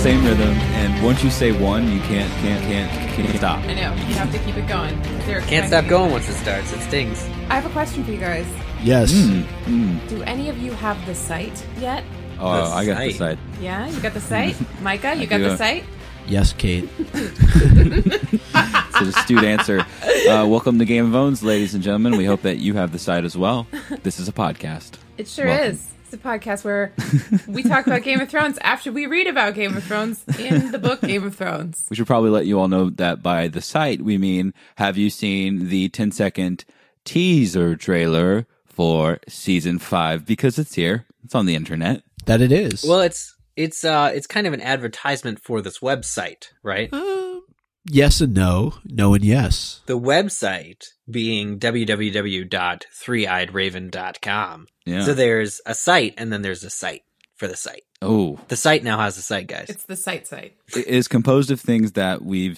same rhythm, and once you say one, you can't stop. I know. You have to keep it going. Can't stop going once it starts. It stings. I have a question for you guys. Yes. Do any of you have the site yet? Oh, I got the site. Yeah, you got the site? Micah, you got the site? Yes, Kate. It's an astute answer. Welcome to Game of Thrones, ladies and gentlemen. We hope that you have the site as well. This is a podcast. It sure is. It's a podcast where we talk about Game of Thrones after we read about Game of Thrones in the book Game of Thrones. We should probably let you all know that by the site, we mean, have you seen the 10-second teaser trailer for season 5? Because it's here. It's on the internet. That it is. Well, it's kind of an advertisement for this website, right? Yes and no. No and yes. The website being www.threeeyedraven.com. Yeah. So there's a site, and then there's a site for the site. Oh. The site now has a site, guys. It's the site. It is composed of things that we've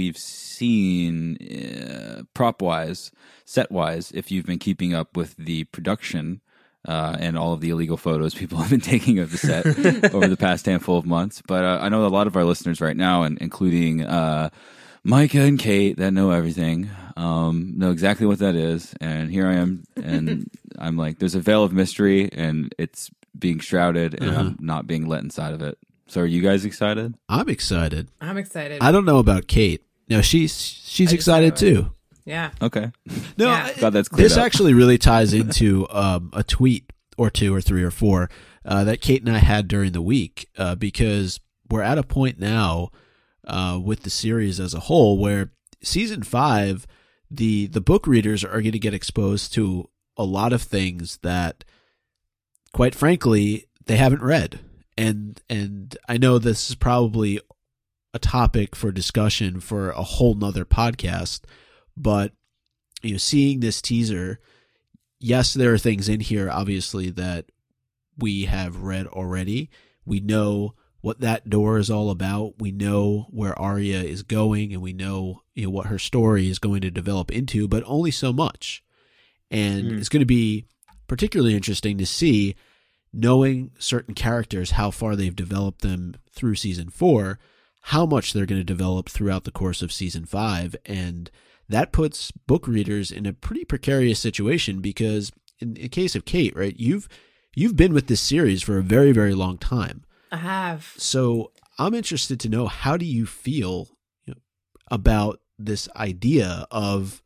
seen prop-wise, set-wise, if you've been keeping up with the production and all of the illegal photos people have been taking of the set over the past handful of months. But I know a lot of our listeners right now, and including Micah and Kate that know everything, know exactly what that is. And here I am, and I'm like, there's a veil of mystery, and it's being shrouded, and I'm not being let inside of it. So are you guys excited? I'm excited. I'm excited. I don't know about Kate. No, she's excited too. Yeah. Okay. No, Yeah. Glad that's cleared this up. actually really ties into a tweet or two or three or four that Kate and I had during the week because we're at a point now with the series as a whole where season 5, the book readers are going to get exposed to a lot of things that, quite frankly, they haven't read. And I know this is probably a topic for discussion for a whole nother podcast, but seeing this teaser, yes, there are things in here obviously that we have read already. We know what that door is all about. We know where Arya is going, and we know, what her story is going to develop into, but only so much. And it's going to be particularly interesting to see, knowing certain characters, how far they've developed them through season 4, how much they're going to develop throughout the course of season 5. And that puts book readers in a pretty precarious situation because in the case of Kate, right, you've been with this series for a very, very long time. I have. So I'm interested to know, how do you feel about this idea of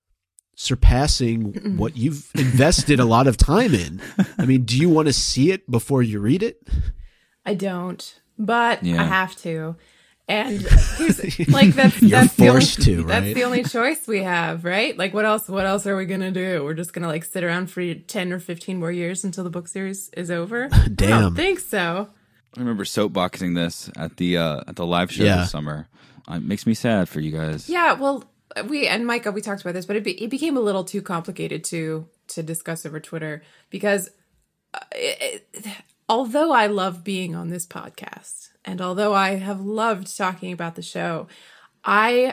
surpassing what you've invested a lot of time in? I mean, do you want to see it before you read it? I don't, but Yeah. I have to. And here's like that's You're that's forced the only, to, right? That's the only choice we have, right? Like what else are we gonna do? We're just gonna like sit around for 10 or 15 more years until the book series is over? I Damn. don't think so. I remember soapboxing this at the live show Yeah. this summer. It makes me sad for you guys. Yeah, well, we and Micah, we talked about this, but it became a little too complicated to discuss over Twitter because although I love being on this podcast and although I have loved talking about the show, I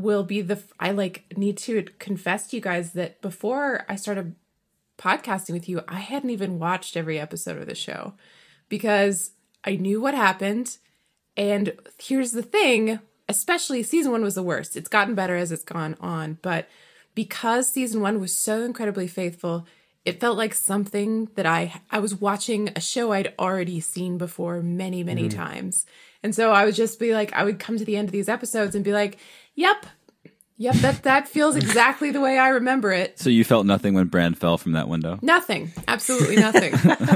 need to confess to you guys that before I started podcasting with you, I hadn't even watched every episode of the show because I knew what happened. And here's the thing, especially season 1 was the worst. It's gotten better as it's gone on, but because season 1 was so incredibly faithful, it felt like something that I was watching a show I'd already seen before many, many times. And so I would just be like, I would come to the end of these episodes and be like, yep, that feels exactly the way I remember it. So you felt nothing when Bran fell from that window? Nothing. Absolutely nothing.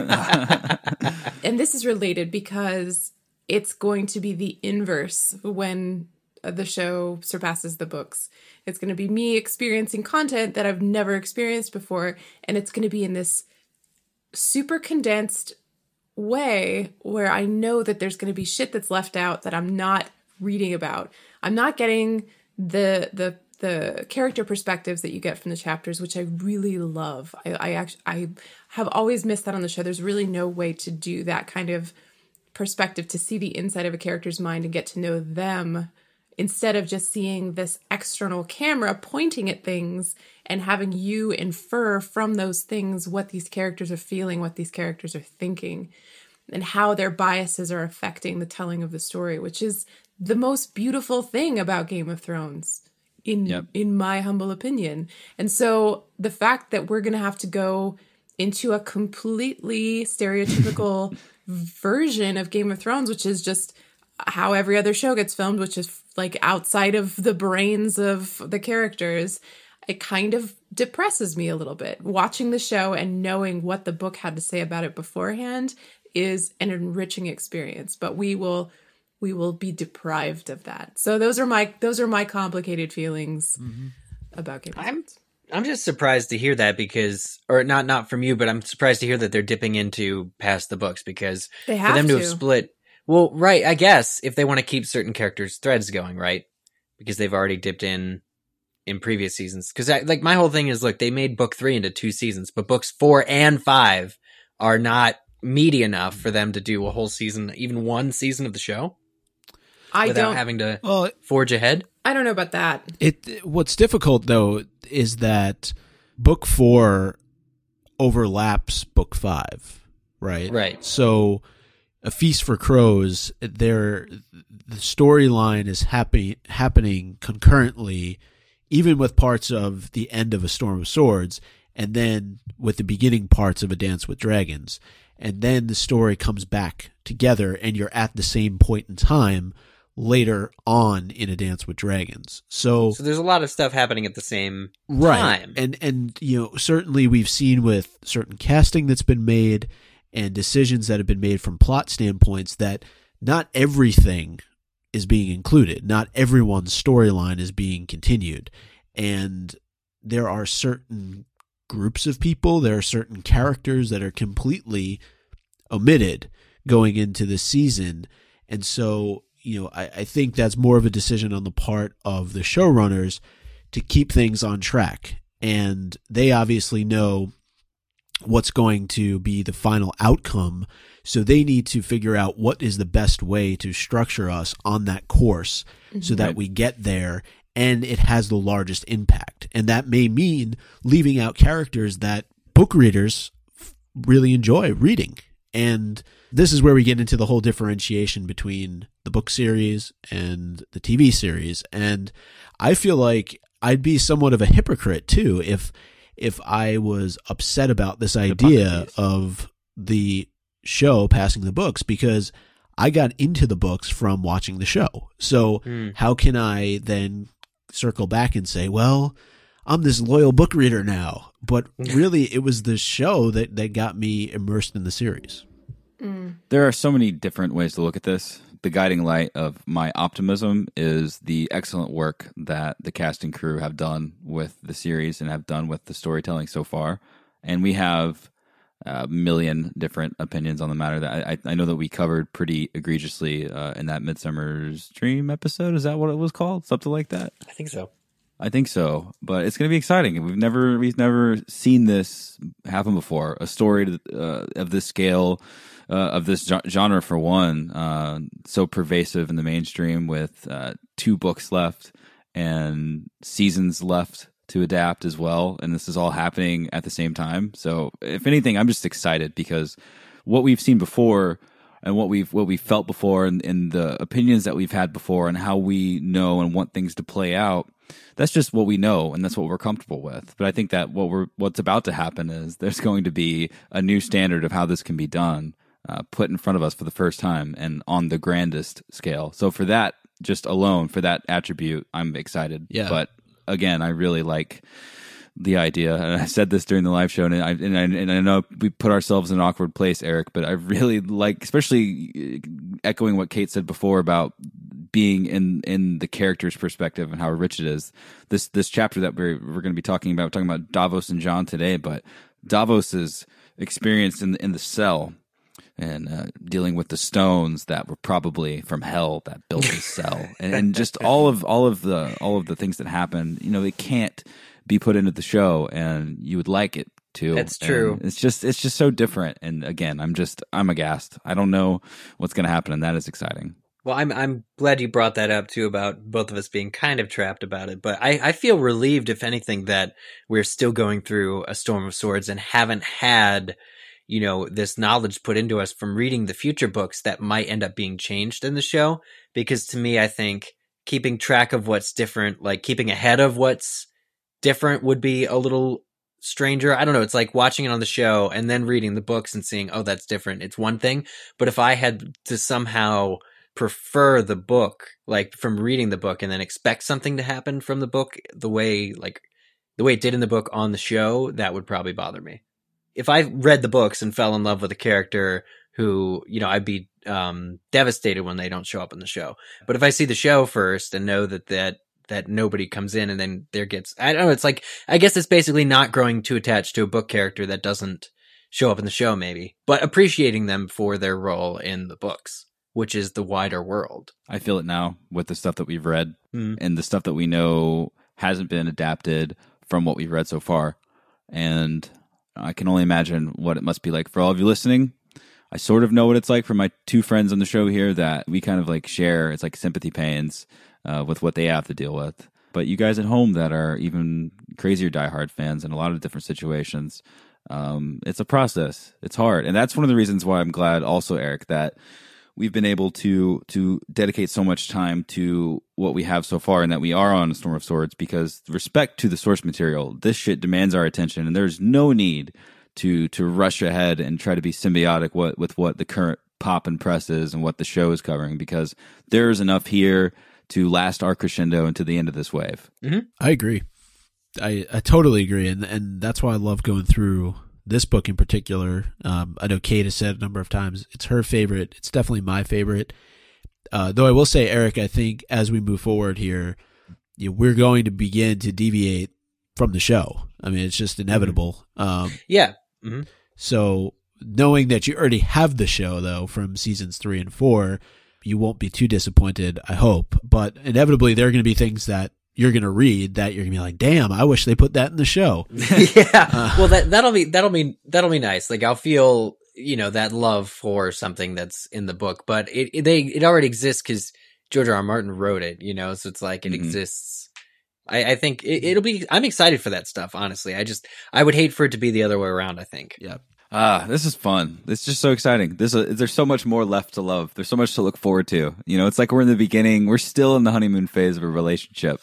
And this is related because it's going to be the inverse when the show surpasses the books. It's going to be me experiencing content that I've never experienced before, and it's going to be in this super condensed way where I know that there's going to be shit that's left out that I'm not reading about. I'm not getting the character perspectives that you get from the chapters, which I really love. I have always missed that on the show. There's really no way to do that kind of perspective, to see the inside of a character's mind and get to know them instead of just seeing this external camera pointing at things and having you infer from those things what these characters are feeling, what these characters are thinking. and how their biases are affecting the telling of the story, which is the most beautiful thing about Game of Thrones, in my humble opinion. And so the fact that we're going to have to go into a completely stereotypical version of Game of Thrones, which is just how every other show gets filmed, which is like outside of the brains of the characters, it kind of depresses me a little bit. Watching the show and knowing what the book had to say about it beforehand is an enriching experience, but we will be deprived of that. So those are my complicated feelings about Game of Thrones. I'm just surprised to hear that because, or not from you, but I'm surprised to hear that they're dipping into past the books because they have for them to have to. split. Well, right. I guess if they want to keep certain characters' threads going, right? Because they've already dipped in previous seasons. Because like my whole thing is, look, they made book 3 into 2 seasons, but books 4 and 5 are not meaty enough for them to do a whole season, even one season of the show. Without having to forge ahead. I don't know about that. What's difficult though is that book 4 overlaps book 5, right? Right. So A Feast for Crows, the storyline is happening concurrently, even with parts of the end of A Storm of Swords, and then with the beginning parts of A Dance with Dragons. And then the story comes back together, and you're at the same point in time later on in A Dance with Dragons. So there's a lot of stuff happening at the same right. time. And certainly we've seen with certain casting that's been made and decisions that have been made from plot standpoints that not everything is being included. Not everyone's storyline is being continued. And there are certain groups of people, there are certain characters that are completely omitted going into the season. And so, I think that's more of a decision on the part of the showrunners to keep things on track. And they obviously know what's going to be the final outcome. So they need to figure out what is the best way to structure us on that course so that we get there and it has the largest impact. And that may mean leaving out characters that book readers really enjoy reading. And this is where we get into the whole differentiation between the book series and the TV series. And I feel like I'd be somewhat of a hypocrite too if I was upset about this idea of the show passing the books, because I got into the books from watching the show. So how can I then circle back and say, well, I'm this loyal book reader now? But really, it was the show that got me immersed in the series. There are so many different ways to look at this. The guiding light of my optimism is the excellent work that the cast and crew have done with the series and have done with the storytelling so far. And we have a million different opinions on the matter that I know that we covered pretty egregiously in that Midsummer's Dream episode. Is that what it was called? Something like that? I think so. But it's going to be exciting. We've never seen this happen before. A story of this scale, of this genre, for one, so pervasive in the mainstream, with 2 books left and seasons left to adapt as well. And this is all happening at the same time. So if anything, I'm just excited because what we've seen before and what we've felt before and the opinions that we've had before and how we know and want things to play out, that's just what we know and that's what we're comfortable with. But I think that what's about to happen is there's going to be a new standard of how this can be done, put in front of us for the first time and on the grandest scale. So for that, just alone, for that attribute, I'm excited. Yeah. But again, I really like the idea, and I said this during the live show, and I know we put ourselves in an awkward place, Eric, but I really like, especially echoing what Kate said before about being in the character's perspective and how rich it is. This chapter that we're going to be talking about Davos and Jon today, but Davos's experience in the cell and dealing with the stones that were probably from hell that built his cell, and just all of the things that happened. They can't be put into the show, and you would like it to. That's true. And it's just so different. And again, I'm aghast. I don't know what's going to happen, and that is exciting. Well, I'm glad you brought that up too, about both of us being kind of trapped about it. But I feel relieved, if anything, that we're still going through A Storm of Swords and haven't had, this knowledge put into us from reading the future books that might end up being changed in the show. Because to me, I think keeping track of what's different, like keeping ahead of what's different would be a little stranger. I don't know. It's like watching it on the show and then reading the books and seeing, oh, that's different. It's one thing. But if I had to somehow prefer the book, like from reading the book and then expect something to happen from the book, the way it did in the book on the show, that would probably bother me. If I read the books and fell in love with a character who, I'd be devastated when they don't show up in the show. But if I see the show first and know that nobody comes in and then I don't know, it's like, I guess it's basically not growing too attached to a book character that doesn't show up in the show maybe, but appreciating them for their role in the books, which is the wider world. I feel it now with the stuff that we've read and the stuff that we know hasn't been adapted from what we've read so far. And I can only imagine what it must be like for all of you listening. I sort of know what it's like for my two friends on the show here that we kind of like share. It's like sympathy pains with what they have to deal with. But you guys at home that are even crazier diehard fans in a lot of different situations, it's a process. It's hard. And that's one of the reasons why I'm glad also, Eric, that we've been able to dedicate so much time to what we have so far and that we are on Storm of Swords, because respect to the source material, this shit demands our attention and there's no need to rush ahead and try to be symbiotic with what the current pop and press is and what the show is covering, because there's enough here to last our crescendo into the end of this wave. Mm-hmm. I agree. I totally agree. And that's why I love going through this book in particular. I know Kate has said a number of times it's her favorite. It's definitely my favorite. Though I will say, Eric, I think as we move forward here, we're going to begin to deviate from the show. I mean, it's just inevitable. Yeah. Mm-hmm. So knowing that you already have the show, though, from seasons 3 and 4, you won't be too disappointed, I hope. But inevitably, there are going to be things that you're going to read that you're going to be like, damn, I wish they put that in the show. Yeah. Well, that'll be nice. Like I'll feel, that love for something that's in the book, but it already exists because George R. R. Martin wrote it, so it's like it exists. I think it'll be, I'm excited for that stuff, honestly. I would hate for it to be the other way around, I think. Yeah. This is fun. It's just so exciting. There's so much more left to love. There's so much to look forward to. It's like we're in the beginning. We're still in the honeymoon phase of a relationship.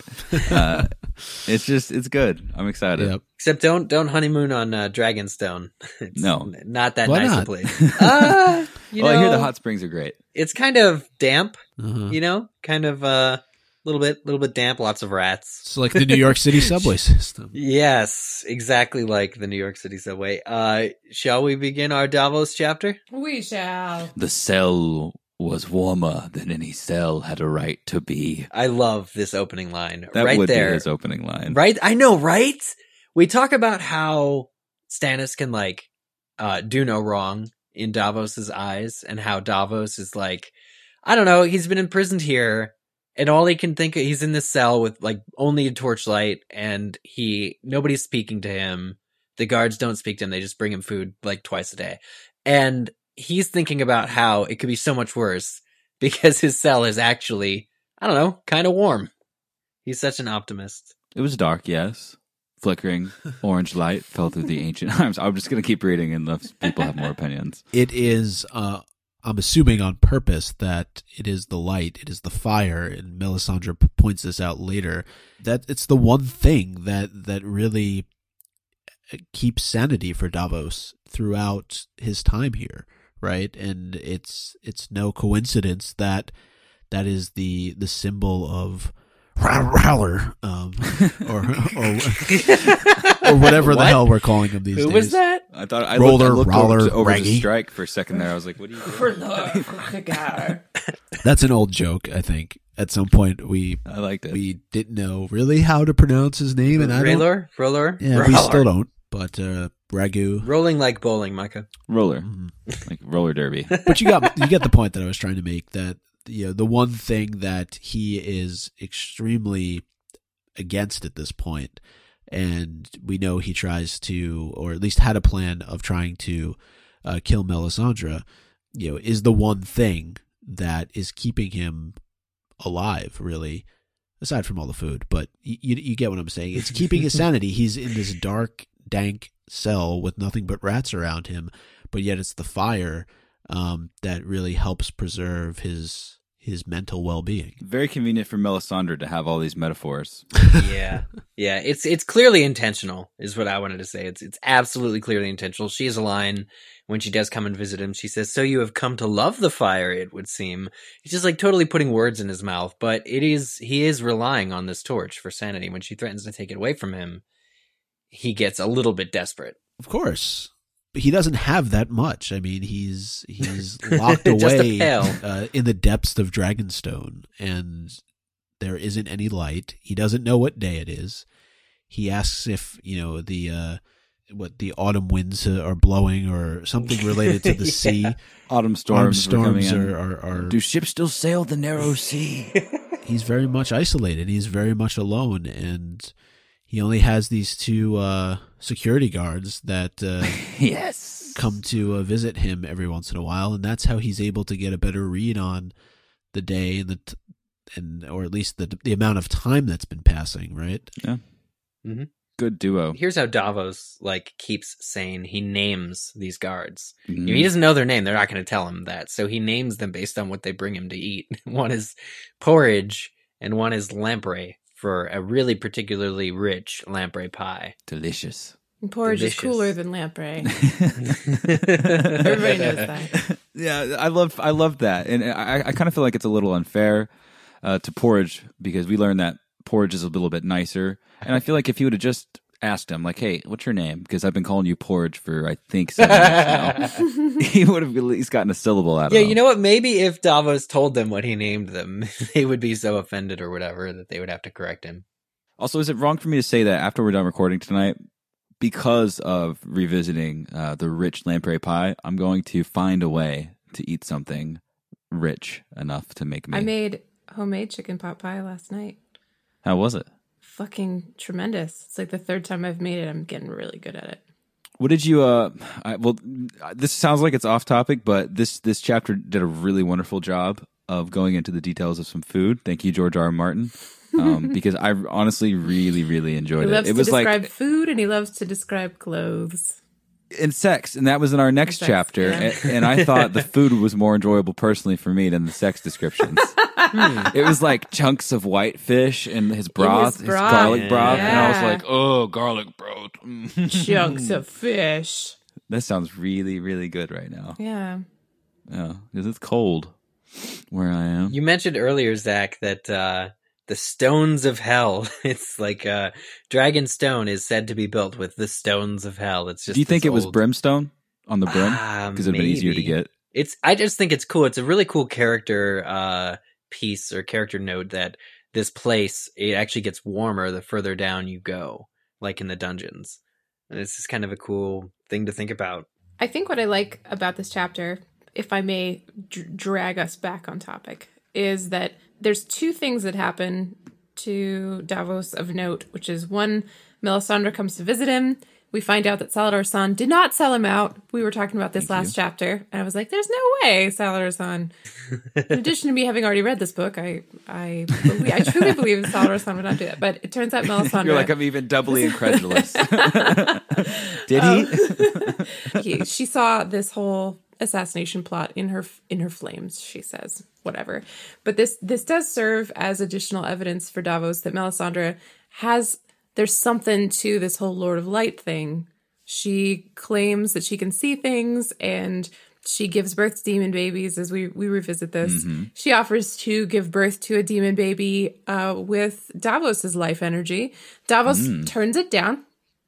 It's good. I'm excited. Yep. Except don't honeymoon on Dragonstone. It's no, not that Why nice not? a place. I hear the hot springs are great. It's kind of damp, Uh-huh. kind of little bit damp, lots of rats. It's like the New York City subway system. Yes, exactly like the New York City subway. Shall we begin our Davos chapter? We shall. The cell was warmer than any cell had a right to be. I love this opening line. That right would there. be his opening line. Right? I know, right? We talk about how Stannis can do no wrong in Davos's eyes, and how Davos is like, I don't know, he's been imprisoned here. And all he can think of, he's in this cell with only a torchlight, and nobody's speaking to him. The guards don't speak to him. They just bring him food twice a day. And he's thinking about how it could be so much worse because his cell is actually, I don't know, kind of warm. He's such an optimist. It was dark, yes. Flickering orange light fell through the ancient arms. I'm just going to keep reading unless people have more opinions. It is, I'm assuming on purpose that it is the light, it is the fire, and Melisandre points this out later, that it's the one thing that really keeps sanity for Davos throughout his time here, right? And it's no coincidence that is the symbol of Howler, or whatever the hell we're calling him these days. Who was that? I thought I Roller, looked Roller, over Raggy. the strike for a second there. I was like, "What are you doing?" That's an old joke, I think. At some point, I liked it. we didn't know really how to pronounce his name, and I don't. Roller? Yeah, we still don't. But Ragu, Rolling like bowling, Micah. Roller, like roller derby. but you get the point that I was trying to make. That the one thing that he is extremely against at this point, and we know he tries to, or at least had a plan of trying to kill Melisandre, is the one thing that is keeping him alive, really, aside from all the food. But you get what I'm saying. It's keeping his sanity. He's in this dark, dank cell with nothing but rats around him, but yet it's the fire that really helps preserve his mental well-being. Very convenient for Melisandre to have all these metaphors. Yeah. Yeah. It's clearly intentional is what I wanted to say. It's absolutely clearly intentional. She has a line when she does come and visit him. She says, "So you have come to love the fire, it would seem." He's just like totally putting words in his mouth, but he is relying on this torch for sanity. When she threatens to take it away from him, he gets a little bit desperate. Of course. But he doesn't have that much. I mean, he's locked Just a away pail. In the depths of Dragonstone, and there isn't any light. He doesn't know what day it is. He asks if, the autumn winds are blowing or something related to the Yeah. sea. Autumn storms, were coming in. are Do ships still sail the narrow sea? he's very much isolated. He's very much alone, and he only has these two security guards that Yes. come to visit him every once in a while, and that's how he's able to get a better read on the day and or at least the amount of time that's been passing, right? Yeah. Mm-hmm. Good duo. Here's how Davos keeps saying he names these guards. Mhm. He doesn't know their name. They're not going to tell him that. So he names them based on what they bring him to eat. One is porridge and one is lamprey for a really particularly rich lamprey pie. Delicious. And porridge Delicious. is cooler than lamprey. Everybody knows that. Yeah, I love that, and I kind of feel like it's a little unfair to porridge because we learned that porridge is a little bit nicer, and I feel like if you would have just asked him, like, "Hey, what's your name?" Because I've been calling you porridge for I think 7 months now, he would have at least gotten a syllable out of Yeah, him. you know what? Maybe if Davos told them what he named them, they would be so offended or whatever that they would have to correct him. Also, is it wrong for me to say that after we're done recording tonight, because of revisiting the rich lamprey pie, I'm going to find a way to eat something rich enough to make me. I made homemade chicken pot pie last night. How was it? Fucking tremendous. It's like the third time I've made it. I'm getting really good at it. What did you? This sounds like it's off topic, but this chapter did a really wonderful job of going into the details of some food. Thank you, George R. R. Martin, because I honestly really, really enjoyed He it. loves It to was describe like food and he loves to describe clothes. in sex, and that was in our next Sex, chapter. yeah. And I thought the food was more enjoyable personally for me than the sex descriptions. It was like chunks of whitefish and his broth, his broth. garlic broth, and I was Yeah. like, "Oh, garlic broth." Chunks of fish. That sounds really, really good right now. Yeah. Yeah, because it's cold where I am. You mentioned earlier, Zach, that the stones of hell, it's like Dragonstone is said to be built with the stones of hell. It's just. Do you think this it was old- brimstone on the brim? Because it'd been easier to maybe. get. I just think it's cool. It's a really cool character piece or character note that this place, it actually gets warmer the further down you go, like in the dungeons. And it's just kind of a cool thing to think about. I think what I like about this chapter, if I may drag us back on topic, is that there's two things that happen to Davos of note, which is one, Melisandre comes to visit him. We find out that Salladhor-Saan did not sell him out. We were talking about this last chapter, and I was like, there's no way Salladhor-Saan. In addition to me having already read this book, I truly believe Salladhor-Saan would not do that. But it turns out Melisandre... You're like, I'm even doubly incredulous. Did he? She saw this whole assassination plot in her flames, she says, whatever. But this does serve as additional evidence for Davos that Melisandre there's something to this whole Lord of Light thing. She claims that she can see things, and she gives birth to demon babies as we revisit this. Mm-hmm. She offers to give birth to a demon baby with Davos's life energy. Davos turns it down.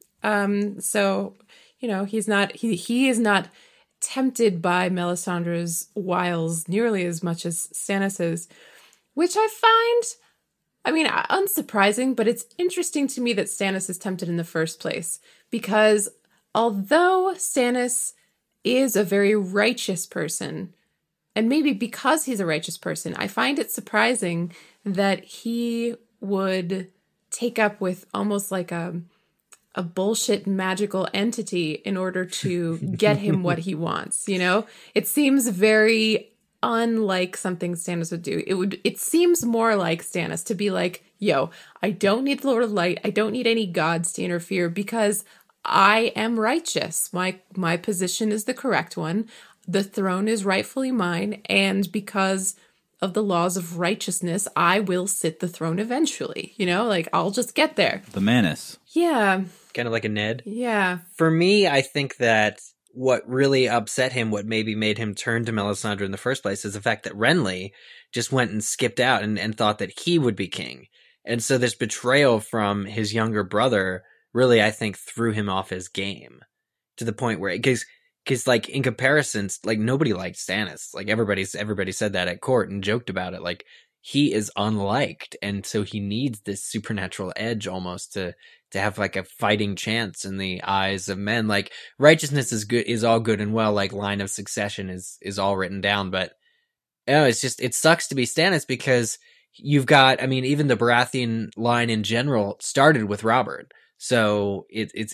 So, he is not tempted by Melisandre's wiles nearly as much as Stannis is, which I find, unsurprising, but it's interesting to me that Stannis is tempted in the first place, because although Stannis is a very righteous person, and maybe because he's a righteous person, I find it surprising that he would take up with almost like a bullshit magical entity in order to get him what he wants, It seems very unlike something Stannis would do. It seems more like Stannis to be like, yo, I don't need the Lord of Light. I don't need any gods to interfere because I am righteous. My position is the correct one. The throne is rightfully mine, and because of the laws of righteousness, I will sit the throne eventually. You know, like, I'll just get there. The Manus. Yeah. Kind of like a Ned. Yeah. For me, I think that what really upset him, what maybe made him turn to Melisandre in the first place, is the fact that Renly just went and skipped out and thought that he would be king. And so this betrayal from his younger brother really, I think, threw him off his game to the point where, because like, in comparisons, like, nobody liked Stannis. Like, everybody said that at court and joked about it. Like, he is unliked, and so he needs this supernatural edge almost to have like a fighting chance in the eyes of men. Like, righteousness is all good and well, like, line of succession is all written down, but it's just, it sucks to be Stannis because you've got, I mean, even the Baratheon line in general started with Robert. So it's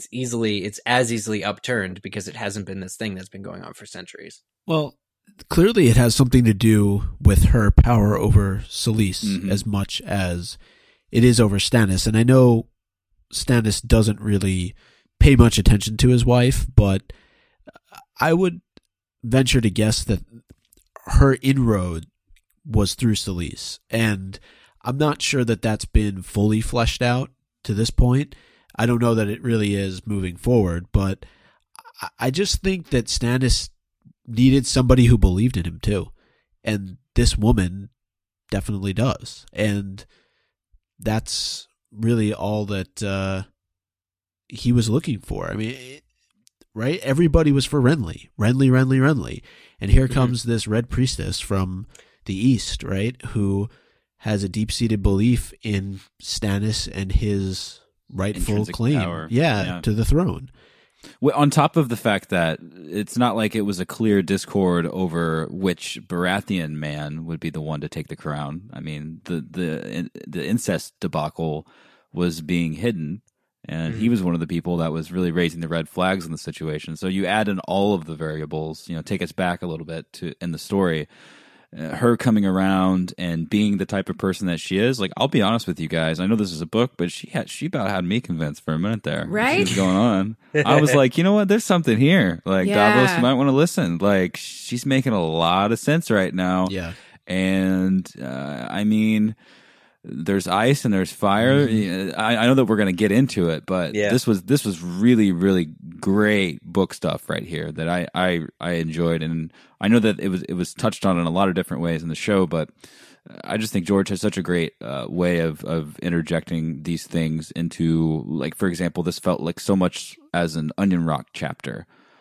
as easily upturned because it hasn't been this thing that's been going on for centuries. Well, clearly it has something to do with her power over Selyse as much as it is over Stannis. And I know Stannis doesn't really pay much attention to his wife, but I would venture to guess that her inroad was through Selyse. And I'm not sure that that's been fully fleshed out to this point. I don't know that it really is moving forward, but I just think that Stannis needed somebody who believed in him too. And this woman definitely does. And that's really all that he was looking for. I mean, right? Everybody was for Renly. And here comes this Red Priestess from the East, right? Who has a deep-seated belief in Stannis and his rightful Intrinsic claim power. To the throne. Well, on top of the fact that it's not like it was a clear discord over which Baratheon man would be the one to take the crown. I mean, the incest debacle was being hidden, and he was one of the people that was really raising the red flags in the situation. So you add in all of the variables, take us back a little bit in the story. Her coming around and being the type of person that she is, like, I'll be honest with you guys. I know this is a book, but she about had me convinced for a minute there. Right? What's going on? I was like, you know what? There's something here. Like, Davos, you might want to listen. Like, she's making a lot of sense right now. Yeah. And I mean, there's ice and there's fire. I know that we're going to get into it, but this was really, really great book stuff right here that I enjoyed, and I know that it was touched on in a lot of different ways in the show, but I just think George has such a great way of interjecting these things into, like, for example, this felt like so much as an Onion Rock chapter,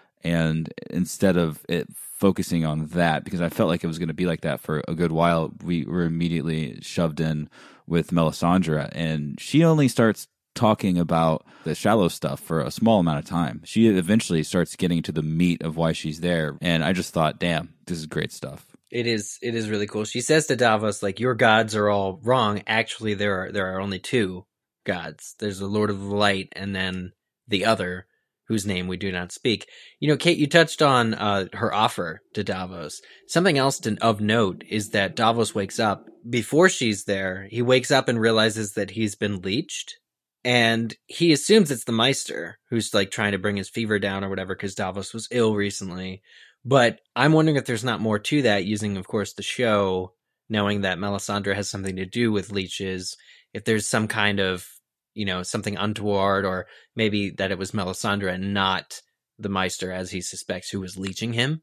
and instead of it focusing on that, because I felt like it was going to be like that for a good while, we were immediately shoved in with Melisandre, and she only starts talking about the shallow stuff for a small amount of time. She eventually starts getting to the meat of why she's there, and I just thought, damn, this is great stuff. It is really cool. She says to Davos, like, your gods are all wrong. Actually, there are only two gods. There's the Lord of the Light, and then the other, whose name we do not speak. Kate, you touched on her offer to Davos. Something else of note is that Davos wakes up. Before she's there, he wakes up and realizes that he's been leeched. And he assumes it's the Maester who's, like, trying to bring his fever down or whatever because Davos was ill recently. But I'm wondering if there's not more to that, using, of course, the show, knowing that Melisandre has something to do with leeches, if there's some kind of, something untoward, or maybe that it was Melisandre and not the Maester, as he suspects, who was leeching him.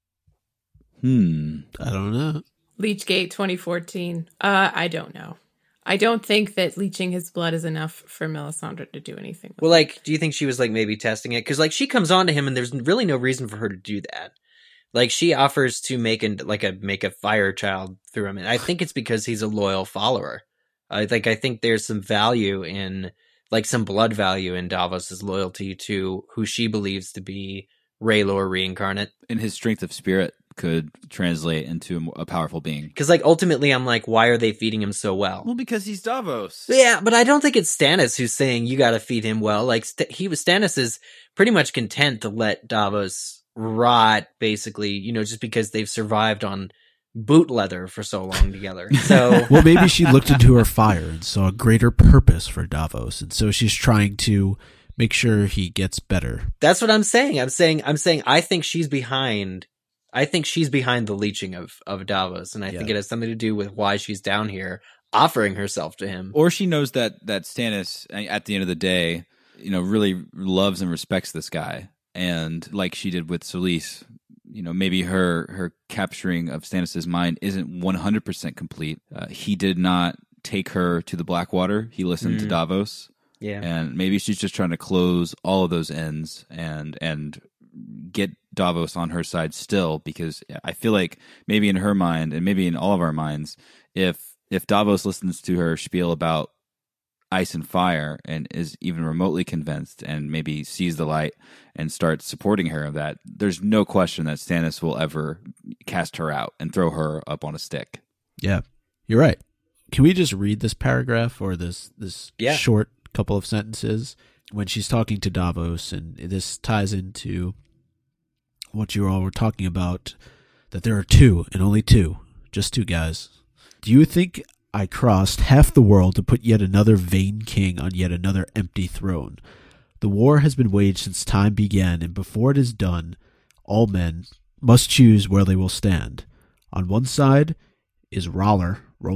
I don't know. Leechgate 2014. I don't know. I don't think that leeching his blood is enough for Melisandre to do anything with. Well, like, do you think she was, like, maybe testing it? Because, like, she comes on to him and there's really no reason for her to do that. Like, she offers to make a fire child through him. And I think it's because he's a loyal follower. I think there's some value in, like, some blood value in Davos's loyalty to who she believes to be Rhaelor reincarnate. And his strength of spirit could translate into a powerful being. Because, like, ultimately, I'm like, why are they feeding him so well? Well, because he's Davos. Yeah, but I don't think it's Stannis who's saying you got to feed him well. Like, Stannis is pretty much content to let Davos rot, basically, just because they've survived on boot leather for so long together. So, well, maybe she looked into her fire and saw a greater purpose for Davos, and so she's trying to make sure he gets better. That's what I'm saying. I'm saying I think she's behind the leeching of Davos, and I think it has something to do with why she's down here offering herself to him. Or she knows that Stannis, at the end of the day, really loves and respects this guy. And like she did with Selyse, maybe her capturing of Stannis' mind isn't 100% complete. He did not take her to the Blackwater. He listened to Davos. Yeah. And maybe she's just trying to close all of those ends and get Davos on her side still, because I feel like maybe in her mind, and maybe in all of our minds, if Davos listens to her spiel about ice and fire and is even remotely convinced and maybe sees the light and starts supporting her of that, there's no question that Stannis will ever cast her out and throw her up on a stick. Yeah, you're right. Can we just read this paragraph or this short couple of sentences when she's talking to Davos? And this ties into what you all were talking about, that there are two and only two, just two guys. Do you think I crossed half the world to put yet another vain king on yet another empty throne? The war has been waged since time began, and before it is done, all men must choose where they will stand. On one side is ruler.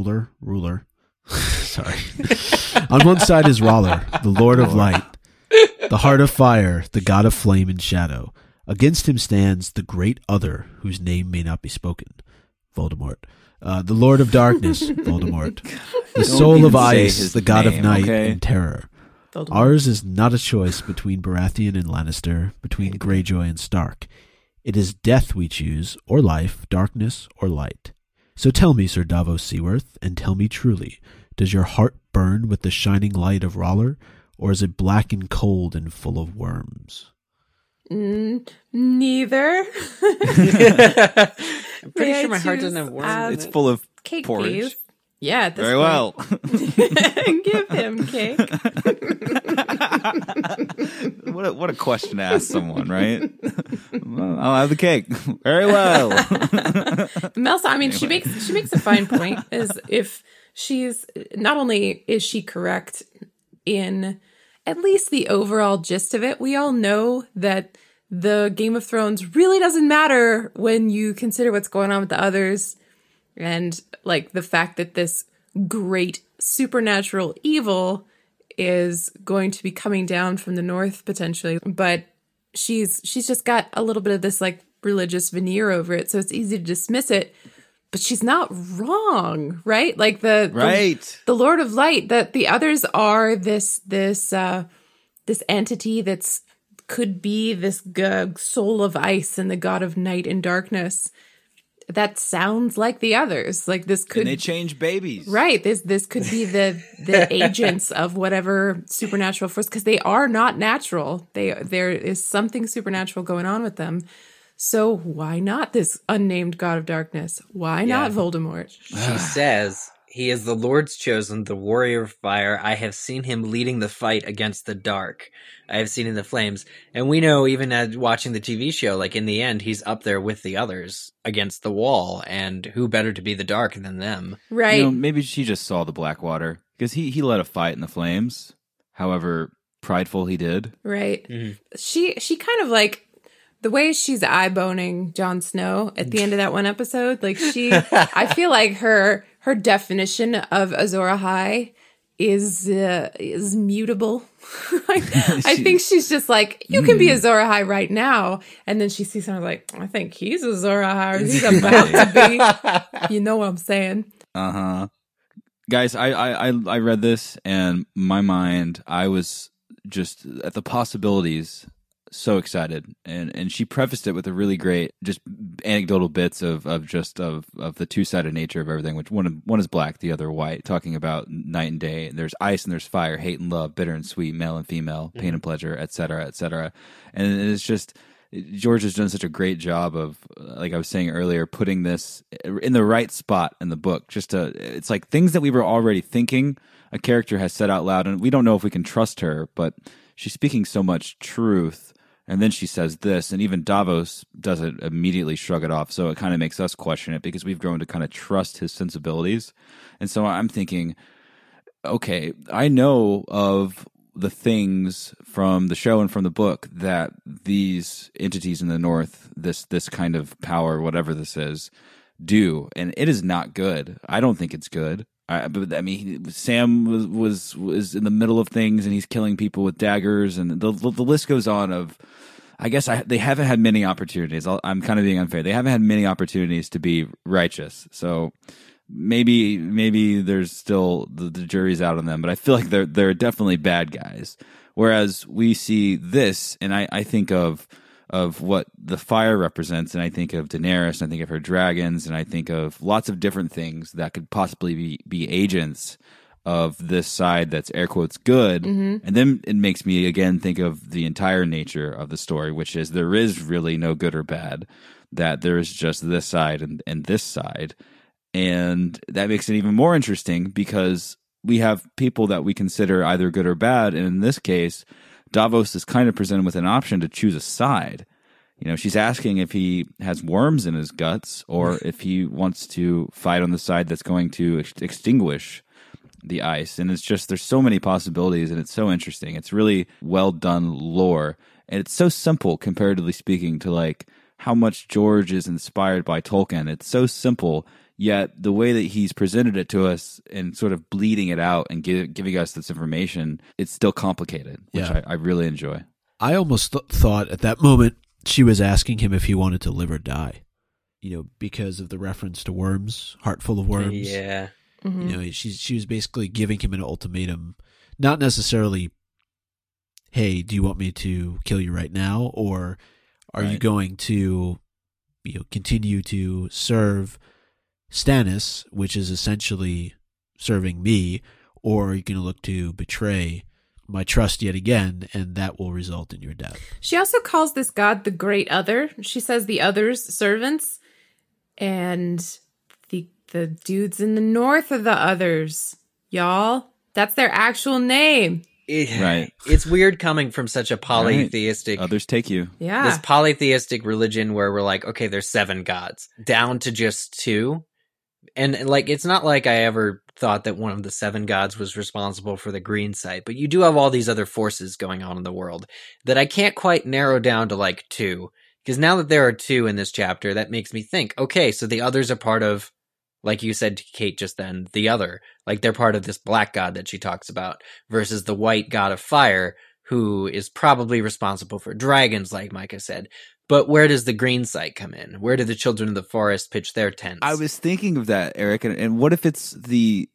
Sorry. On one side is Roller, the Lord of Light, the Heart of Fire, the God of Flame and Shadow. Against him stands the great other, whose name may not be spoken, Voldemort. The Lord of Darkness, Voldemort. The Soul of Ice, the God of Night and Terror. Voldemort. Ours is not a choice between Baratheon and Lannister, between Greyjoy and Stark. It is death we choose, or life, darkness or light. So tell me, Sir Davos Seaworth, and tell me truly, does your heart burn with the shining light of Roller, or is it black and cold and full of worms? Neither. I'm pretty sure my heart doesn't have worms. It's full of cake, porridge. please. Yeah, at this Very point. well. Give him cake. What a question to ask someone, right? Well, I'll have the cake. Very well. Melsa, I mean, she makes a fine point. Is if she's not only is she correct in at least the overall gist of it, we all know that the Game of Thrones really doesn't matter when you consider what's going on with the others, and like the fact that this great supernatural evil is going to be coming down from the north potentially, but she's just got a little bit of this like religious veneer over it, so it's easy to dismiss it. But she's not wrong, right? Like the Lord of Light, that the others are this entity that's could be this soul of ice and the God of night and darkness. That sounds like the others. Like this could, and they change babies, right? This could be the agents of whatever supernatural force, because they are not natural. There is something supernatural going on with them. So why not this unnamed God of darkness? Why not Voldemort? She says, he is the Lord's chosen, the warrior of fire. I have seen him leading the fight against the dark. I have seen in the flames. And we know, even at watching the TV show, like in the end, he's up there with the others against the wall. And who better to be the dark than them? Right. Maybe she just saw the Blackwater, because he led a fight in the flames, however prideful he did. Right. Mm-hmm. She kind of like, the way she's eye-boning Jon Snow at the end of that one episode, like I feel like her definition of Azor Ahai is mutable. I think she's just like, you can be Azor Ahai right now, and then she sees someone like, I think he's Azor Ahai, or he's about to be. You know what I'm saying? Guys, I read this, and my mind, I was just at the possibilities. So excited, and she prefaced it with a really great, just anecdotal bits of the two-sided nature of everything. Which one is black, the other white, talking about night and day. There's ice and there's fire, hate and love, bitter and sweet, male and female, pain and pleasure, etc., etc. And it's just George has done such a great job of, like I was saying earlier, putting this in the right spot in the book. It's like things that we were already thinking. A character has said out loud, and we don't know if we can trust her, but she's speaking so much truth. And then she says this, and even Davos doesn't immediately shrug it off. So it kind of makes us question it, because we've grown to kind of trust his sensibilities. And so I'm thinking, okay, I know of the things from the show and from the book that these entities in the North, this kind of power, whatever this is, do, and it is not good. I don't think it's good. But I mean, Sam was in the middle of things, and he's killing people with daggers, and the list goes on. Of, I guess they haven't had many opportunities. I'm kind of being unfair. They haven't had many opportunities to be righteous. So maybe there's still the jury's out on them. But I feel like they're definitely bad guys. Whereas we see this, and I think of what the fire represents, and I think of Daenerys, and I think of her dragons, and I think of lots of different things that could possibly be agents of this side that's air quotes good. Mm-hmm. And then it makes me again think of the entire nature of the story, which is there is really no good or bad, that there is just this side and this side. And that makes it even more interesting because we have people that we consider either good or bad, and in this case, Davos is kind of presented with an option to choose a side. You know, she's asking if he has worms in his guts or if he wants to fight on the side that's going to extinguish the ice. And it's just, there's so many possibilities, and it's so interesting. It's really well done lore. And it's so simple, comparatively speaking, to like how much George is inspired by Tolkien. It's so simple, yet the way that he's presented it to us and sort of bleeding it out and giving us this information, it's still complicated, which I really enjoy. I almost thought at that moment she was asking him if he wanted to live or die, you know, because of the reference to worms, heart full of worms. Yeah. Mm-hmm. You know, she was basically giving him an ultimatum, not necessarily, hey, do you want me to kill you right now? Or are you going to, you know, continue to serve Stannis, which is essentially serving me, or are you going to look to betray my trust yet again, and that will result in your death? She also calls this god the Great Other. She says the others servants, and the dudes in the North are the others, y'all. That's their actual name. Right. It's weird coming from such a polytheistic... Right. Others take you. Yeah. This polytheistic religion where we're like, okay, there's 7 gods, down to just 2. And like, it's not like I ever thought that one of the 7 gods was responsible for the green site, but you do have all these other forces going on in the world that I can't quite narrow down to like 2. Because now that there are 2 in this chapter, that makes me think, okay, so the others are part of, like you said to Kate just then, the other. Like they're part of this black god that she talks about versus the white god of fire, who is probably responsible for dragons, like Micah said. But where does the green site come in? Where do the children of the forest pitch their tents? I was thinking of that, Eric, and what if it's the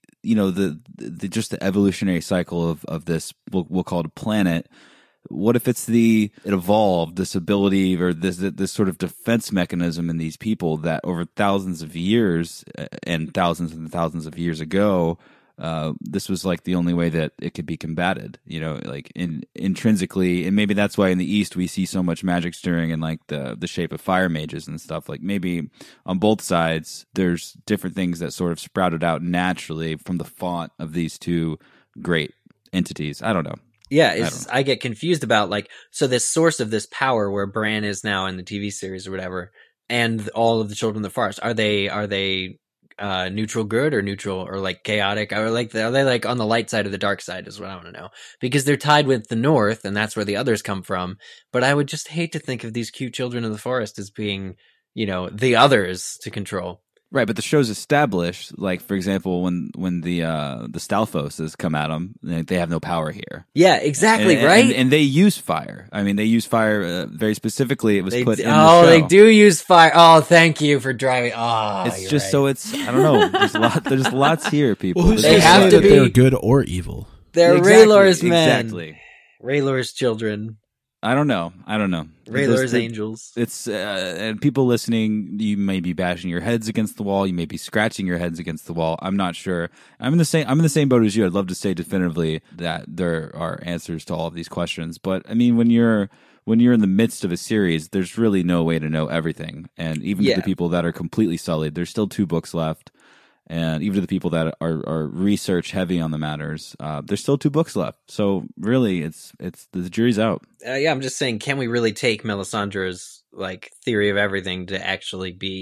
just the evolutionary cycle of this, we'll call it a planet. What if it's it evolved this ability or this sort of defense mechanism in these people that over thousands of years and thousands of years ago, this was like the only way that it could be combated, you know, like intrinsically. And maybe that's why in the East we see so much magic stirring in like the shape of fire mages and stuff. Like maybe on both sides, there's different things that sort of sprouted out naturally from the font of these 2 great entities. I don't know. Yeah, I get confused about like, so this source of this power where Bran is now in the TV series or whatever, and all of the children of the forest, are they neutral good or neutral or like chaotic, or like are they like on the light side or the dark side is what I want to know, because they're tied with the North and that's where the others come from. But I would just hate to think of these cute children of the forest as being, you know, the others to control. Right, but the show's established, like, for example, when the Stalfoses come at them, they have no power here. Yeah, exactly, right? And they use fire. I mean, they use fire very specifically. It was put in the show. Oh, they do use fire. Oh, thank you for driving. Oh, it's just right. So it's, I don't know. There's lots here, people. Well, who's they have to be. They're good or evil. They're exactly, Rhaelor's men. Exactly. Rhaelor's children. I don't know. Rhaelor's angels. It's and people listening, you may be bashing your heads against the wall. You may be scratching your heads against the wall. I'm not sure. I'm in the same boat as you. I'd love to say definitively that there are answers to all of these questions, but I mean, when you're in the midst of a series, there's really no way to know everything. And even to the people that are completely sullied, there's still 2 books left. And even to the people that are research heavy on the matters, there's still 2 books left. So really, it's the jury's out. I'm just saying, can we really take Melisandre's like theory of everything to actually be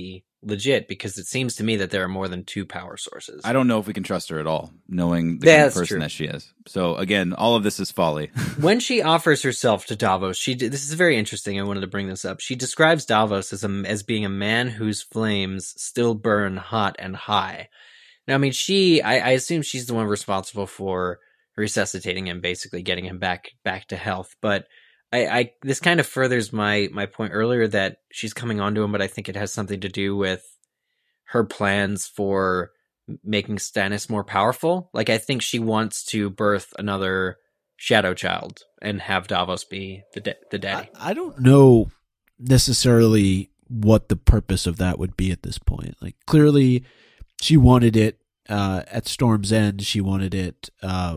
legit, because it seems to me that there are more than two power sources. I don't know if we can trust her at all, knowing the kind of person true. that she is. So again, all of this is folly. When she offers herself to Davos, this is very interesting. I wanted to bring this up. She describes Davos as being a man whose flames still burn hot and high. Now, I mean, I assume she's the one responsible for resuscitating him, basically getting him back to health. But this kind of furthers my point earlier that she's coming onto him, but I think it has something to do with her plans for making Stannis more powerful. Like, I think she wants to birth another Shadow Child and have Davos be the daddy. I don't know necessarily what the purpose of that would be at this point. Like, clearly she wanted it at Storm's End. She wanted it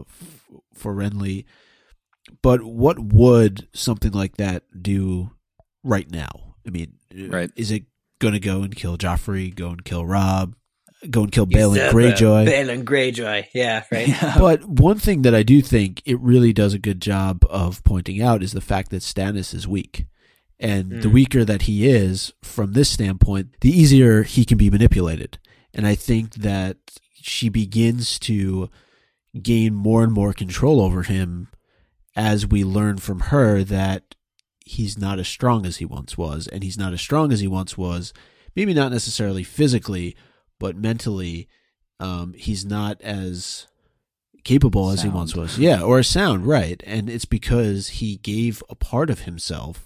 for Renly. But what would something like that do right now? I mean, right. Is it going to go and kill Joffrey, go and kill Robb, go and kill Balon Greyjoy? Balon Greyjoy, yeah, right. Yeah. But one thing that I do think it really does a good job of pointing out is the fact that Stannis is weak. And the weaker that he is, from this standpoint, the easier he can be manipulated. And I think that she begins to gain more and more control over him as we learn from her that he's not as strong as he once was. And he's not as strong as he once was, maybe not necessarily physically, but mentally, he's not as capable as he once was. Yeah, or sound, right. And it's because he gave a part of himself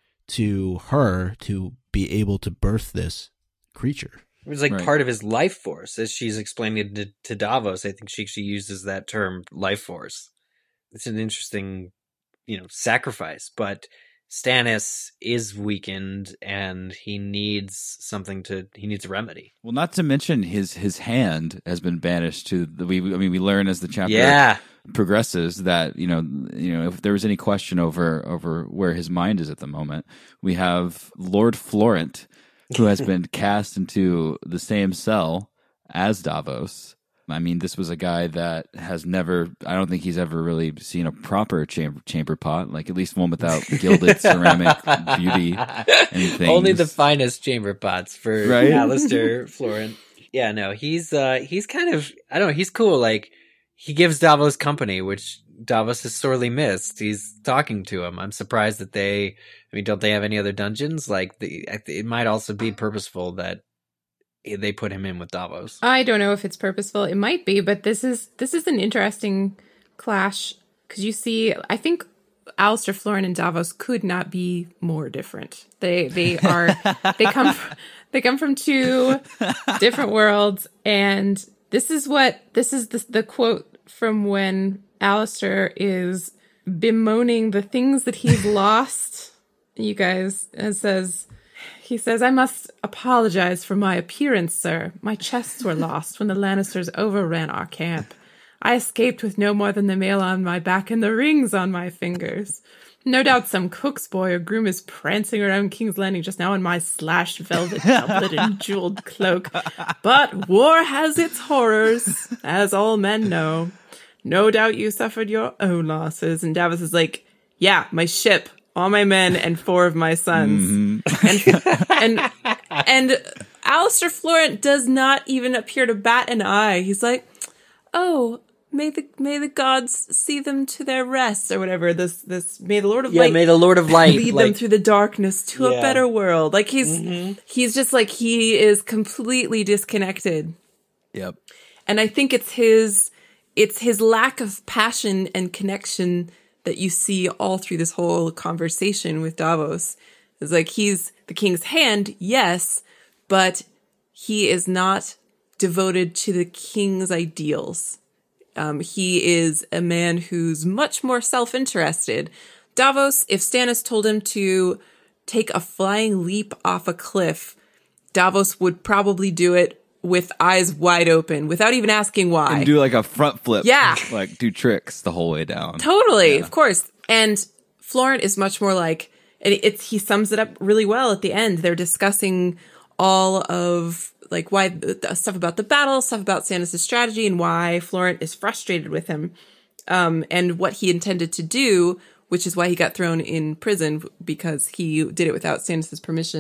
to her to be able to birth this creature. It was like part of his life force, as she's explaining it to Davos. I think she uses that term, life force. It's an interesting, sacrifice, but Stannis is weakened and he needs he needs a remedy. Well, not to mention his hand has been banished to we learn as the chapter progresses that, if there was any question over where his mind is at the moment, we have Lord Florent, who has been cast into the same cell as Davos. I mean, this was a guy that has I don't think he's ever really seen a proper chamber pot, like at least one without gilded ceramic beauty. Only the finest chamber pots for Alistair Florent. Yeah, no, he's kind of, I don't know, he's cool. Like, he gives Davos company, which Davos has sorely missed. He's talking to him. I'm surprised that don't they have any other dungeons? Like, it might also be purposeful that they put him in with Davos. I don't know if it's purposeful. It might be, but this is an interesting clash because you see, I think Alistair Florent and Davos could not be more different. They come from two different worlds, and this is the quote from when Alistair is bemoaning the things that he's lost. You guys, he says, "I must apologize for my appearance, sir. My chests were lost when the Lannisters overran our camp. I escaped with no more than the mail on my back and the rings on my fingers. No doubt some cook's boy or groom is prancing around King's Landing just now in my slashed velvet doublet and jeweled cloak. But war has its horrors, as all men know. No doubt you suffered your own losses." And Davos is like, "Yeah, my ship, all my men, and 4 of my sons." And Alistair Florent does not even appear to bat an eye. He's like, "Oh, may the gods see them to their rest," or whatever. This may the Lord of Light, may the Lord of Light lead them through the darkness to a better world. Like he's just like, he is completely disconnected. Yep. And I think it's his lack of passion and connection that you see all through this whole conversation with Davos. It's like, he's the king's hand, yes, but he is not devoted to the king's ideals. He is a man who's much more self-interested. Davos, if Stannis told him to take a flying leap off a cliff, Davos would probably do it with eyes wide open, without even asking why. And do like a front flip. Yeah. Like do tricks the whole way down. Totally, of course. And Florent is much more like, he sums it up really well at the end. They're discussing all of like why stuff about the battle, stuff about Stannis' strategy, and why Florent is frustrated with him, and what he intended to do, which is why he got thrown in prison, because he did it without Stannis' permission,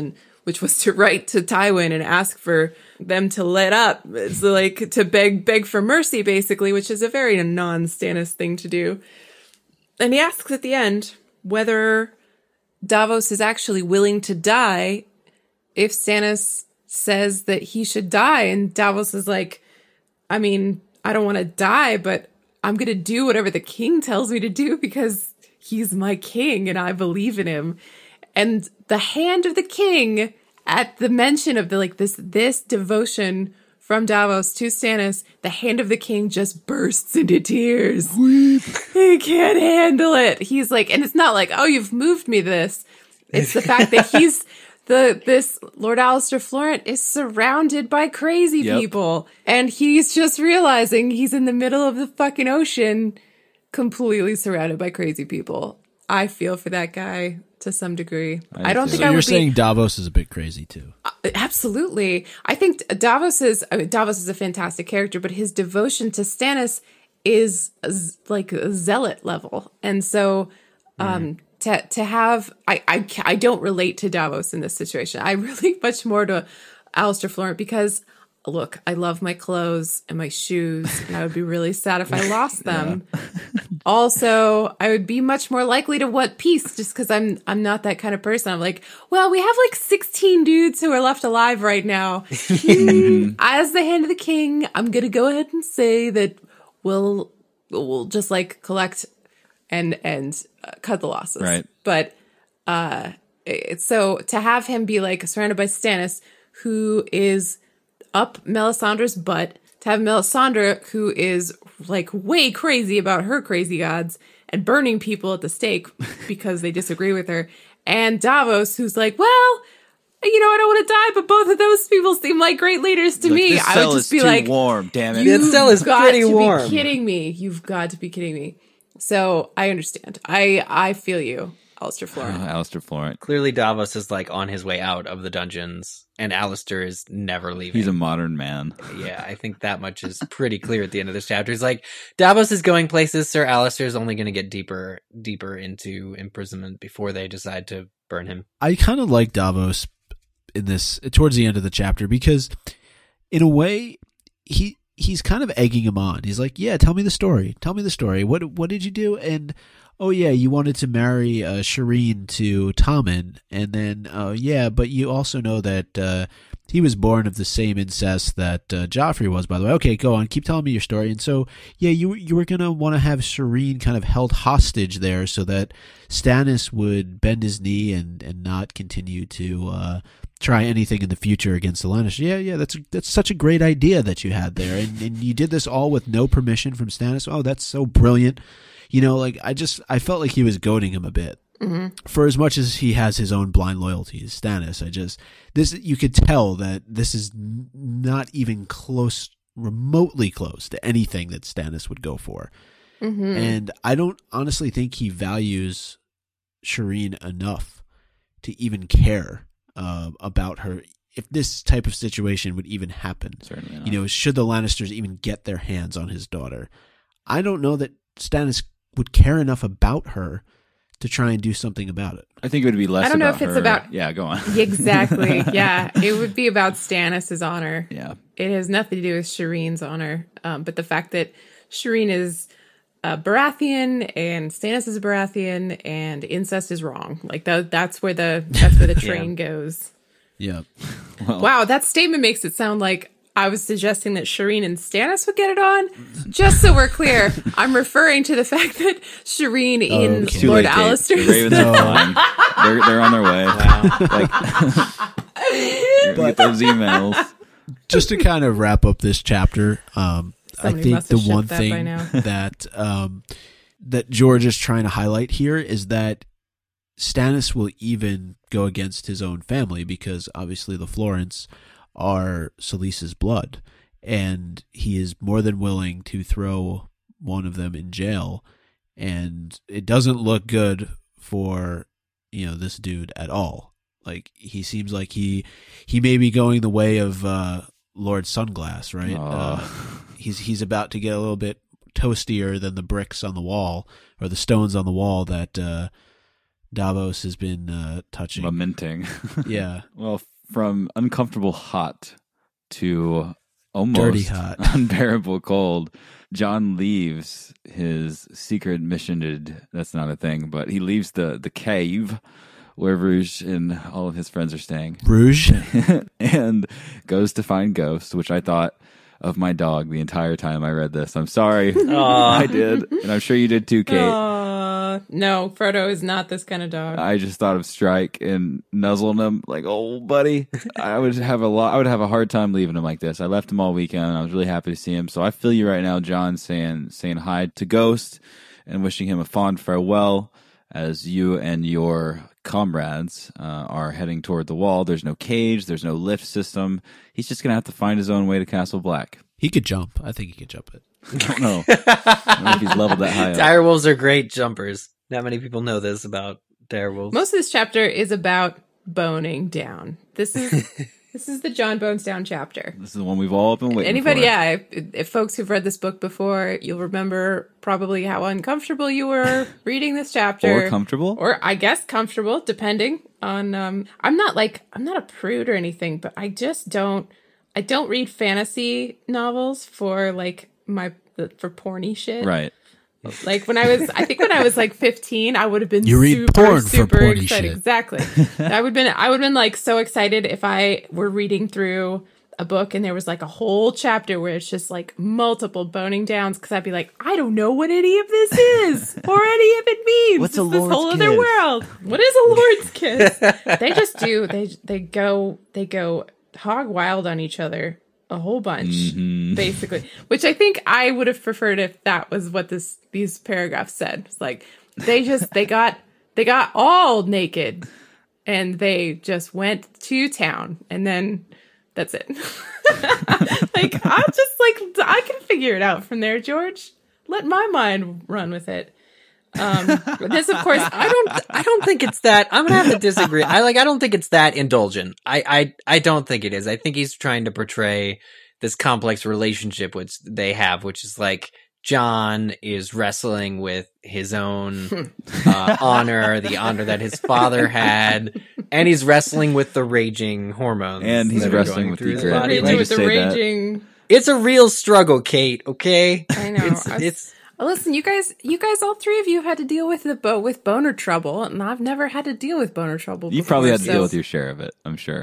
which was to write to Tywin and ask for them to let up. It's like to beg for mercy, basically, which is a very non-Stannis thing to do. And he asks at the end whether Davos is actually willing to die if Stannis says that he should die. And Davos is like, I mean, I don't want to die, but I'm going to do whatever the king tells me to do because he's my king and I believe in him. And the hand of the king at the mention of this devotion from Davos to Stannis, the hand of the king just bursts into tears. Weep. He can't handle it. He's like, and it's not like, oh, you've moved me this. It's the fact that this Lord Alistair Florent is surrounded by crazy people. And he's just realizing he's in the middle of the fucking ocean, completely surrounded by crazy people. I feel for that guy to some degree. I don't think so I would you're saying Davos is a bit crazy too. Absolutely. I think Davos is a fantastic character, but his devotion to Stannis is like a zealot level. And so, to have, I don't relate to Davos in this situation. I relate much more to Alistair Florent because, look, I love my clothes and my shoes, and I would be really sad if I lost them. Also, I would be much more likely to want peace just because I'm not that kind of person. I'm like, well, we have like 16 dudes who are left alive right now. As the hand of the king, I'm going to go ahead and say that we'll just like collect and cut the losses. Right. But so to have him be like surrounded by Stannis, who is up Melisandre's butt, to have Melisandre, who is like way crazy about her crazy gods and burning people at the stake because they disagree with her, and Davos, who's like, well, I don't want to die, but both of those people seem like great leaders to me. This I would just be too like, warm, damn it. That cell is pretty warm. Be kidding me. You've got to be kidding me. So I understand. I feel you, Alistair Florent. Alistair Florent. Clearly Davos is like on his way out of the dungeons, and Alistair is never leaving. He's a modern man. Yeah, I think that much is pretty clear at the end of this chapter. It's like, Davos is going places, Sir Alistair is only going to get deeper into imprisonment before they decide to burn him. I kind of like Davos in this, towards the end of the chapter, because in a way, he's kind of egging him on. He's like, yeah, tell me the story. Tell me the story. What did you do? And, oh, yeah, you wanted to marry Shireen to Tommen. And then, yeah, but you also know that he was born of the same incest that Joffrey was, by the way. Okay, go on. Keep telling me your story. And so, yeah, you were going to want to have Shireen kind of held hostage there so that Stannis would bend his knee and not continue to try anything in the future against the Lannisters. Yeah, that's such a great idea that you had there. And you did this all with no permission from Stannis. Oh, that's so brilliant. I felt like he was goading him a bit. Mm-hmm. For as much as he has his own blind loyalty to Stannis, you could tell that this is not even remotely close to anything that Stannis would go for. Mm-hmm. And I don't honestly think he values Shireen enough to even care about her, if this type of situation would even happen. Certainly not. Should the Lannisters even get their hands on his daughter? I don't know that Stannis would care enough about her to try and do something about it. I think it would be less. I don't know if it's her. about. Yeah, go on. Exactly. Yeah, it would be about Stannis' honor. Yeah, it has nothing to do with Shireen's honor. But the fact that Shireen is Baratheon and Stannis is a Baratheon and incest is wrong. Like that's where the train goes. Yeah. Well, wow, that statement makes it sound like I was suggesting that Shireen and Stannis would get it on. Just so we're clear, I'm referring to the fact that Shireen in Lord Alistair's... The Ravens are flying. They're on their way. Wow. Get those emails. Just to kind of wrap up this chapter, I think the one thing that George is trying to highlight here is that Stannis will even go against his own family because obviously the Florents are Selyse's blood, and he is more than willing to throw one of them in jail, and it doesn't look good for this dude at all. Like, he seems like he may be going the way of Lord Sunglass, right? He's about to get a little bit toastier than the bricks on the wall or the stones on the wall that Davos has been touching. Lamenting. Yeah. Well, from uncomfortable hot to almost Dirty hot. unbearable cold. John leaves his secret mission. That's not a thing, but he leaves the cave where Rouge and all of his friends are staying. Rouge? And goes to find Ghost, which I thought of my dog the entire time I read this. I'm sorry. I did. And I'm sure you did too, Kate. No, Frodo is not this kind of dog. I just thought of Strike and nuzzling him like, oh, buddy. I would have a hard time leaving him like this. I left him all weekend. And I was really happy to see him. So I feel you right now, John, saying hi to Ghost and wishing him a fond farewell as you and your comrades are heading toward the wall. There's no cage. There's no lift system. He's just going to have to find his own way to Castle Black. He could jump. I think he could jump it. I don't know. I don't know if he's leveled that high up. Direwolves are great jumpers. Not many people know this about direwolves. Most of this chapter is about boning down. This is the John Bones Down chapter. This is the one we've all been waiting Anybody, for. yeah. If folks who've read this book before, you'll remember probably how uncomfortable you were reading this chapter. Or comfortable. Or I guess comfortable, depending on, I'm not a prude or anything, but I don't read fantasy novels for for porny shit. Right. Like when I was like 15, I would have been porn for super porny excited. shit. Exactly. I would have been like so excited if I were reading through a book and there was like a whole chapter where it's just like multiple boning downs, because I'd be like, I don't know what any of this is or any of it means. What's a this Lord's whole other kiss? world? What is a Lord's kiss? They just do. They go hog wild on each other a whole bunch, basically, which I think I would have preferred if that was what these paragraphs said. It's like they got all naked and they just went to town, and then that's it. Like I can figure it out from there, George. Let my mind run with it. This, of course, I don't think it's that. I'm gonna have to disagree. I don't think it's that indulgent. I don't think it is. I think he's trying to portray this complex relationship which they have, which is like John is wrestling with his own honor, the honor that his father had, and he's wrestling with the raging hormones, and he's that are wrestling going with through his Egret. body. Let me raging Like, with the just say that. raging. it's a real struggle, Kate. Okay, I know. It's Listen, you guys, all three of you had to deal with with boner trouble, and I've never had to deal with boner trouble. You before, probably had to so- deal with your share of it, I'm sure.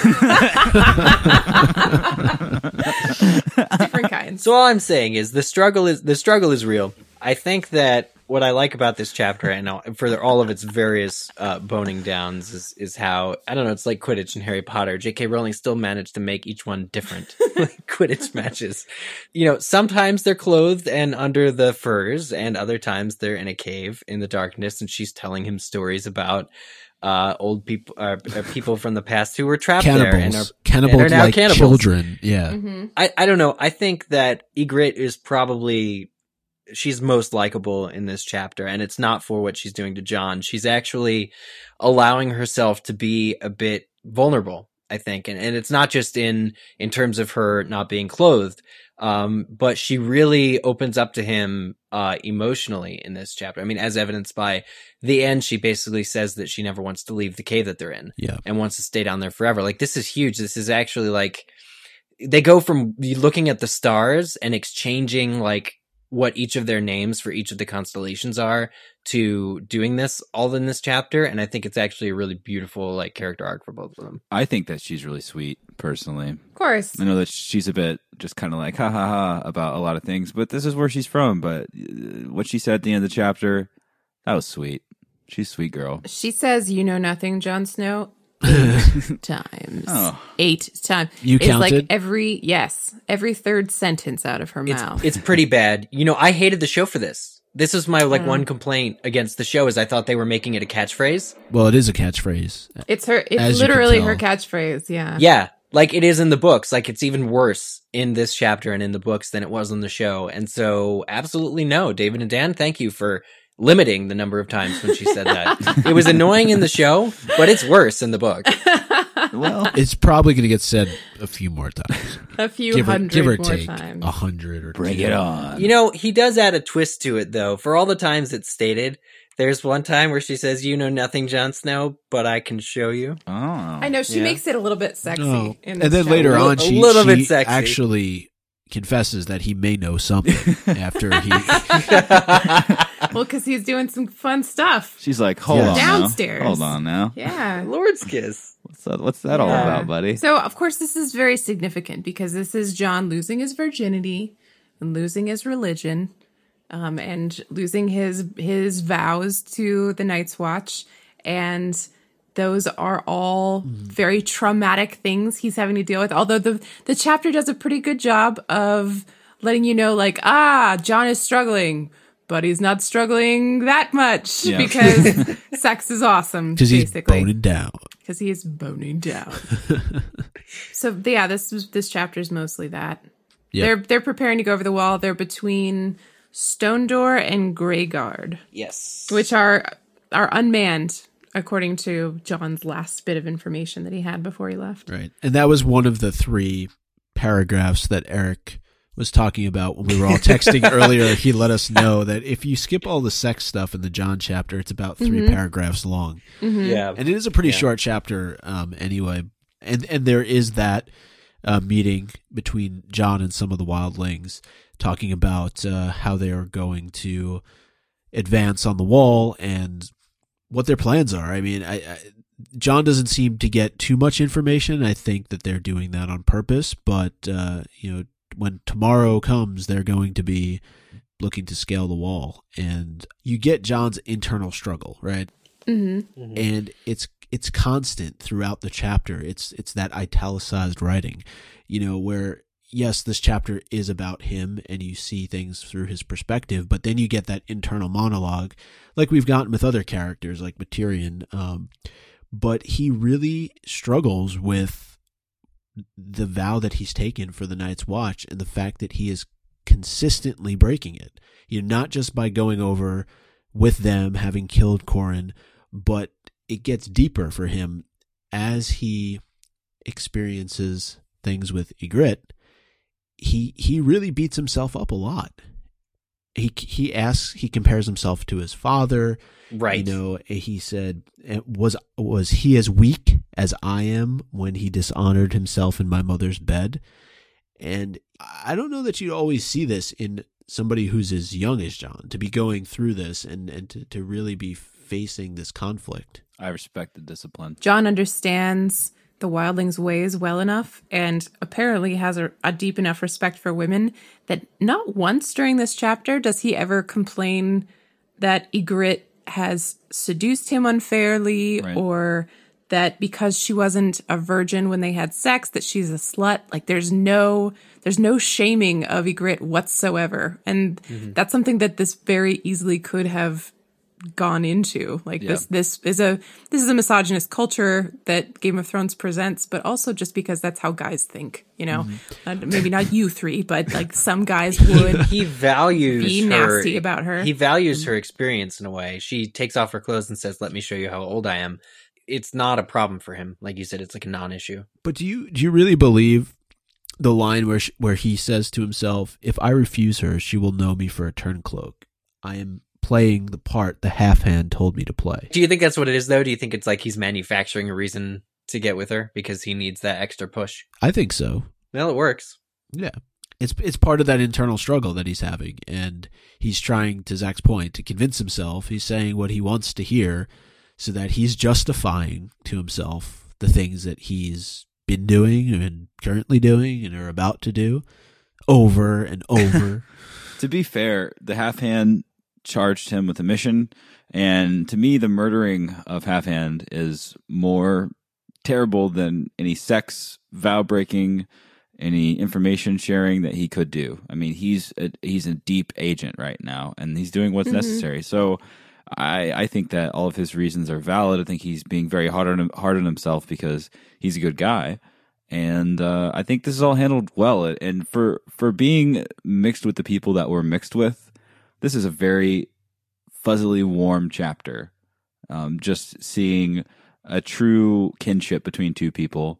different kinds. So all I'm saying is the struggle is real. I think that what I like about this chapter, and for all of its various boning downs, is how, I don't know, it's like Quidditch and Harry Potter. J.K. Rowling still managed to make each one different, like Quidditch matches. You know, sometimes they're clothed and under the furs, and other times they're in a cave in the darkness, and she's telling him stories about old people, people from the past who were trapped there and are Cannibals now like cannibals. children. Yeah. Mm-hmm. I don't know. I think that Egret is probably, she's most likable in this chapter, and it's not for what she's doing to John. She's actually allowing herself to be a bit vulnerable, I think. And it's not just in terms of her not being clothed, but she really opens up to him emotionally in this chapter. I mean, as evidenced by the end, she basically says that she never wants to leave the cave that they're in, Yeah. and wants to stay down there forever. Like, this is huge. This is actually like, they go from looking at the stars and exchanging like what each of their names for each of the constellations are to doing this all in this chapter. And I think it's actually a really beautiful like character arc for both of them. I think that she's really sweet, personally. Of course. I know that she's a bit just kind of like ha ha ha about a lot of things, but this is where she's from. But what she said at the end of the chapter, that was sweet. She's a sweet girl. She says, "You know nothing, Jon Snow." 8 times. Oh. 8 times. You It's counted? like every third sentence out of her mouth. It's pretty bad. You know, I hated the show for this. This was my like one complaint against the show, is I thought they were making it a catchphrase. Well, it is a catchphrase. It's her. It's As you can literally tell. her catchphrase. Yeah. Yeah, like it is in the books. Like, it's even worse in this chapter and in the books than it was on the show. And so, absolutely no. David and Dan, thank you for limiting the number of times when she said that. It was annoying in the show, but it's worse in the book. Well, It's probably going to get said a few more times. A few Give hundred or more take times. 100 or bring two. it on. You know, he does add a twist to it, though. For all the times it's stated, There's one time where she says, "You know nothing, Jon Snow, but I can show you." Oh, I know she Yeah. makes it a little bit sexy. Oh. In And this then show. later on, A little bit she sexy. actually confesses that he may know something after he. Well, because he's doing some fun stuff. she's like, hold Yeah. on, Downstairs. now. Hold on now. Yeah. Lord's kiss. What's that all Yeah. about, buddy? So, of course, this is very significant because this is Jon losing his virginity and losing his religion, and losing his vows to the Night's Watch, and those are all very traumatic things he's having to deal with. Although the chapter does a pretty good job of letting you know, like, Jon is struggling, but he's not struggling that much Yeah. because sex is awesome. Because he's basically. boning down. Because he is boning down. So yeah, this chapter is mostly that. Yep. They're preparing to go over the wall. They're between Stone Door and Greyguard, Yes. which are unmanned, according to Jon's last bit of information that he had before he left. Right. And that was one of the 3 paragraphs that Eric was talking about when we were all texting earlier. He let us know that if you skip all the sex stuff in the Jon chapter, it's about 3 paragraphs long. Yeah. And it is a pretty Yeah. short chapter anyway. And there is that meeting between Jon and some of the wildlings talking about how they are going to advance on the wall and what their plans are. I mean, Jon doesn't seem to get too much information. I think that they're doing that on purpose, but when tomorrow comes, they're going to be looking to scale the wall, and you get Jon's internal struggle, right? Mm-hmm. And it's constant throughout the chapter. It's that italicized writing, where yes, this chapter is about him and you see things through his perspective, but then you get that internal monologue like we've gotten with other characters like Tyrion. But he really struggles with the vow that he's taken for the Night's Watch and the fact that he is consistently breaking it. Not just by going over with them, having killed Corran, but it gets deeper for him as he experiences things with Ygritte. He really beats himself up a lot. He compares himself to his father. Right. He said, was he as weak as I am when he dishonored himself in my mother's bed? And I don't know that you always see this in somebody who's as young as Jon, to be going through this and to really be facing this conflict. I respect the discipline. Jon understands the wildlings' ways well enough, and apparently has a deep enough respect for women that not once during this chapter does he ever complain that Ygritte has seduced him unfairly, Right. or that because she wasn't a virgin when they had sex that she's a slut. Like there's no shaming of Ygritte whatsoever, and that's something that this very easily could have gone into. Like Yeah. this is a misogynist culture that Game of Thrones presents, but also just because that's how guys think, maybe not you 3, but like some guys would He values be her, nasty about her. He values her experience in a way. She takes off her clothes and says, "Let me show you how old I am." It's not a problem for him. Like you said, it's like a non-issue. But do you really believe the line where he says to himself, "If I refuse her, she will know me for a turncloak. I am playing the part the half-hand told me to play." Do you think that's what it is, though? Do you think it's like he's manufacturing a reason to get with her because he needs that extra push? I think so. Well, it works. Yeah. It's part of that internal struggle that he's having, and he's trying, to Zach's point, to convince himself. He's saying what he wants to hear so that he's justifying to himself the things that he's been doing and currently doing and are about to do over and over. To be fair, the Half Hand charged him with a mission, and to me, the murdering of Half Hand is more terrible than any sex, vow breaking, any information sharing that he could do. I mean, he's a deep agent right now, and he's doing what's necessary. So I think that all of his reasons are valid. I think he's being very hard on himself because he's a good guy. And I think this is all handled well. And for being mixed with the people that we're mixed with, this is a very fuzzily warm chapter. Just seeing a true kinship between two people.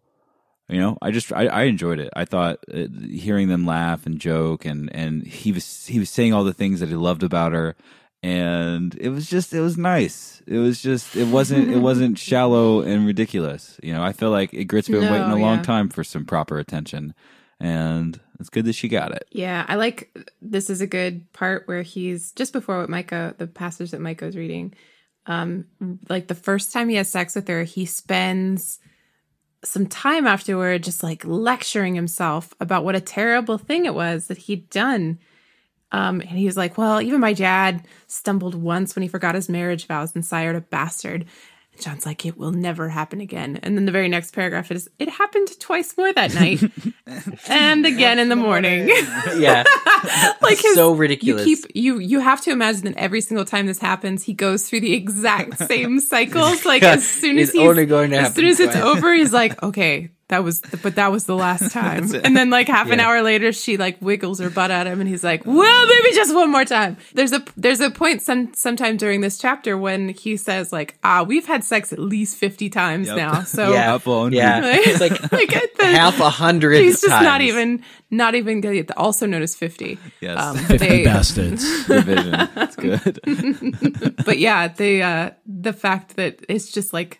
I enjoyed it. I thought hearing them laugh and joke, and he was saying all the things that he loved about her. and it was nice. It wasn't shallow and ridiculous. I feel like Ygritte's been waiting a long time for some proper attention, and it's good that she got it. Yeah, I like this is a good part where he's just before what the passage that Micah's reading. Like the first time he has sex with her, he spends some time afterward just like lecturing himself about what a terrible thing it was that he'd done. And he was like, well, even my dad stumbled once when he forgot his marriage vows and sired a bastard. And John's like, it will never happen again. And then the very next paragraph is, it happened twice more that night and again in the morning. Yeah. Like so ridiculous. You have to imagine that every single time this happens, he goes through the exact same cycles. Like as soon as it's over, he's like, okay, that was the last time. And then like half an hour later, she like wiggles her butt at him and he's like, well, maybe just one more time. There's a point sometime during this chapter when he says like, we've had sex at least 50 times now. So it's like half 100 he's just times. not even going to also known as 50. Yes. 50 bastards. Division. That's good. But yeah, the fact that it's just like,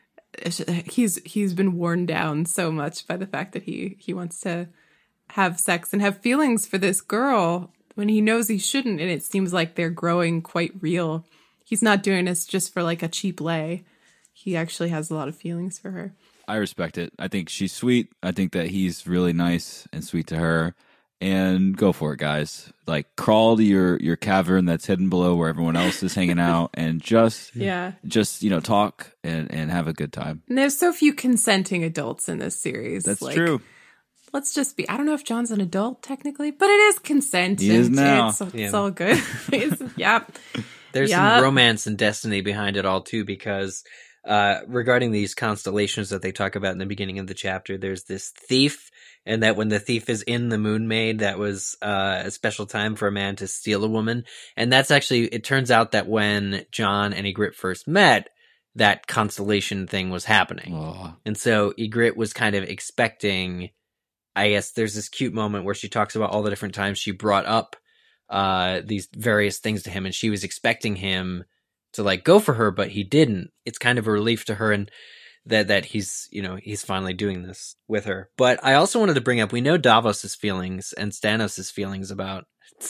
he's been worn down so much by the fact that he wants to have sex and have feelings for this girl when he knows he shouldn't, and it seems like they're growing quite real. He's not doing this just for like a cheap lay. He actually has a lot of feelings for her. I respect it. I think she's sweet. I think that he's really nice and sweet to her. And go for it, guys. Like, crawl to your cavern that's hidden below where everyone else is hanging out, and just talk and have a good time. And there's so few consenting adults in this series. That's true. Let's just be. I don't know if John's an adult technically, but it is consent. He is now. It's all good. There's some romance and destiny behind it all too, because regarding these constellations that they talk about in the beginning of the chapter, there's this thief. And that when the thief is in the Moon Maid, that was a special time for a man to steal a woman. And that's actually, it turns out that when John and Ygritte first met, that constellation thing was happening. Oh. And so Ygritte was kind of expecting, I guess there's this cute moment where she talks about all the different times she brought up these various things to him, and she was expecting him to like go for her, but he didn't. It's kind of a relief to her, and that he's finally doing this with her. But I also wanted to bring up, we know Davos's feelings and Stannis' feelings about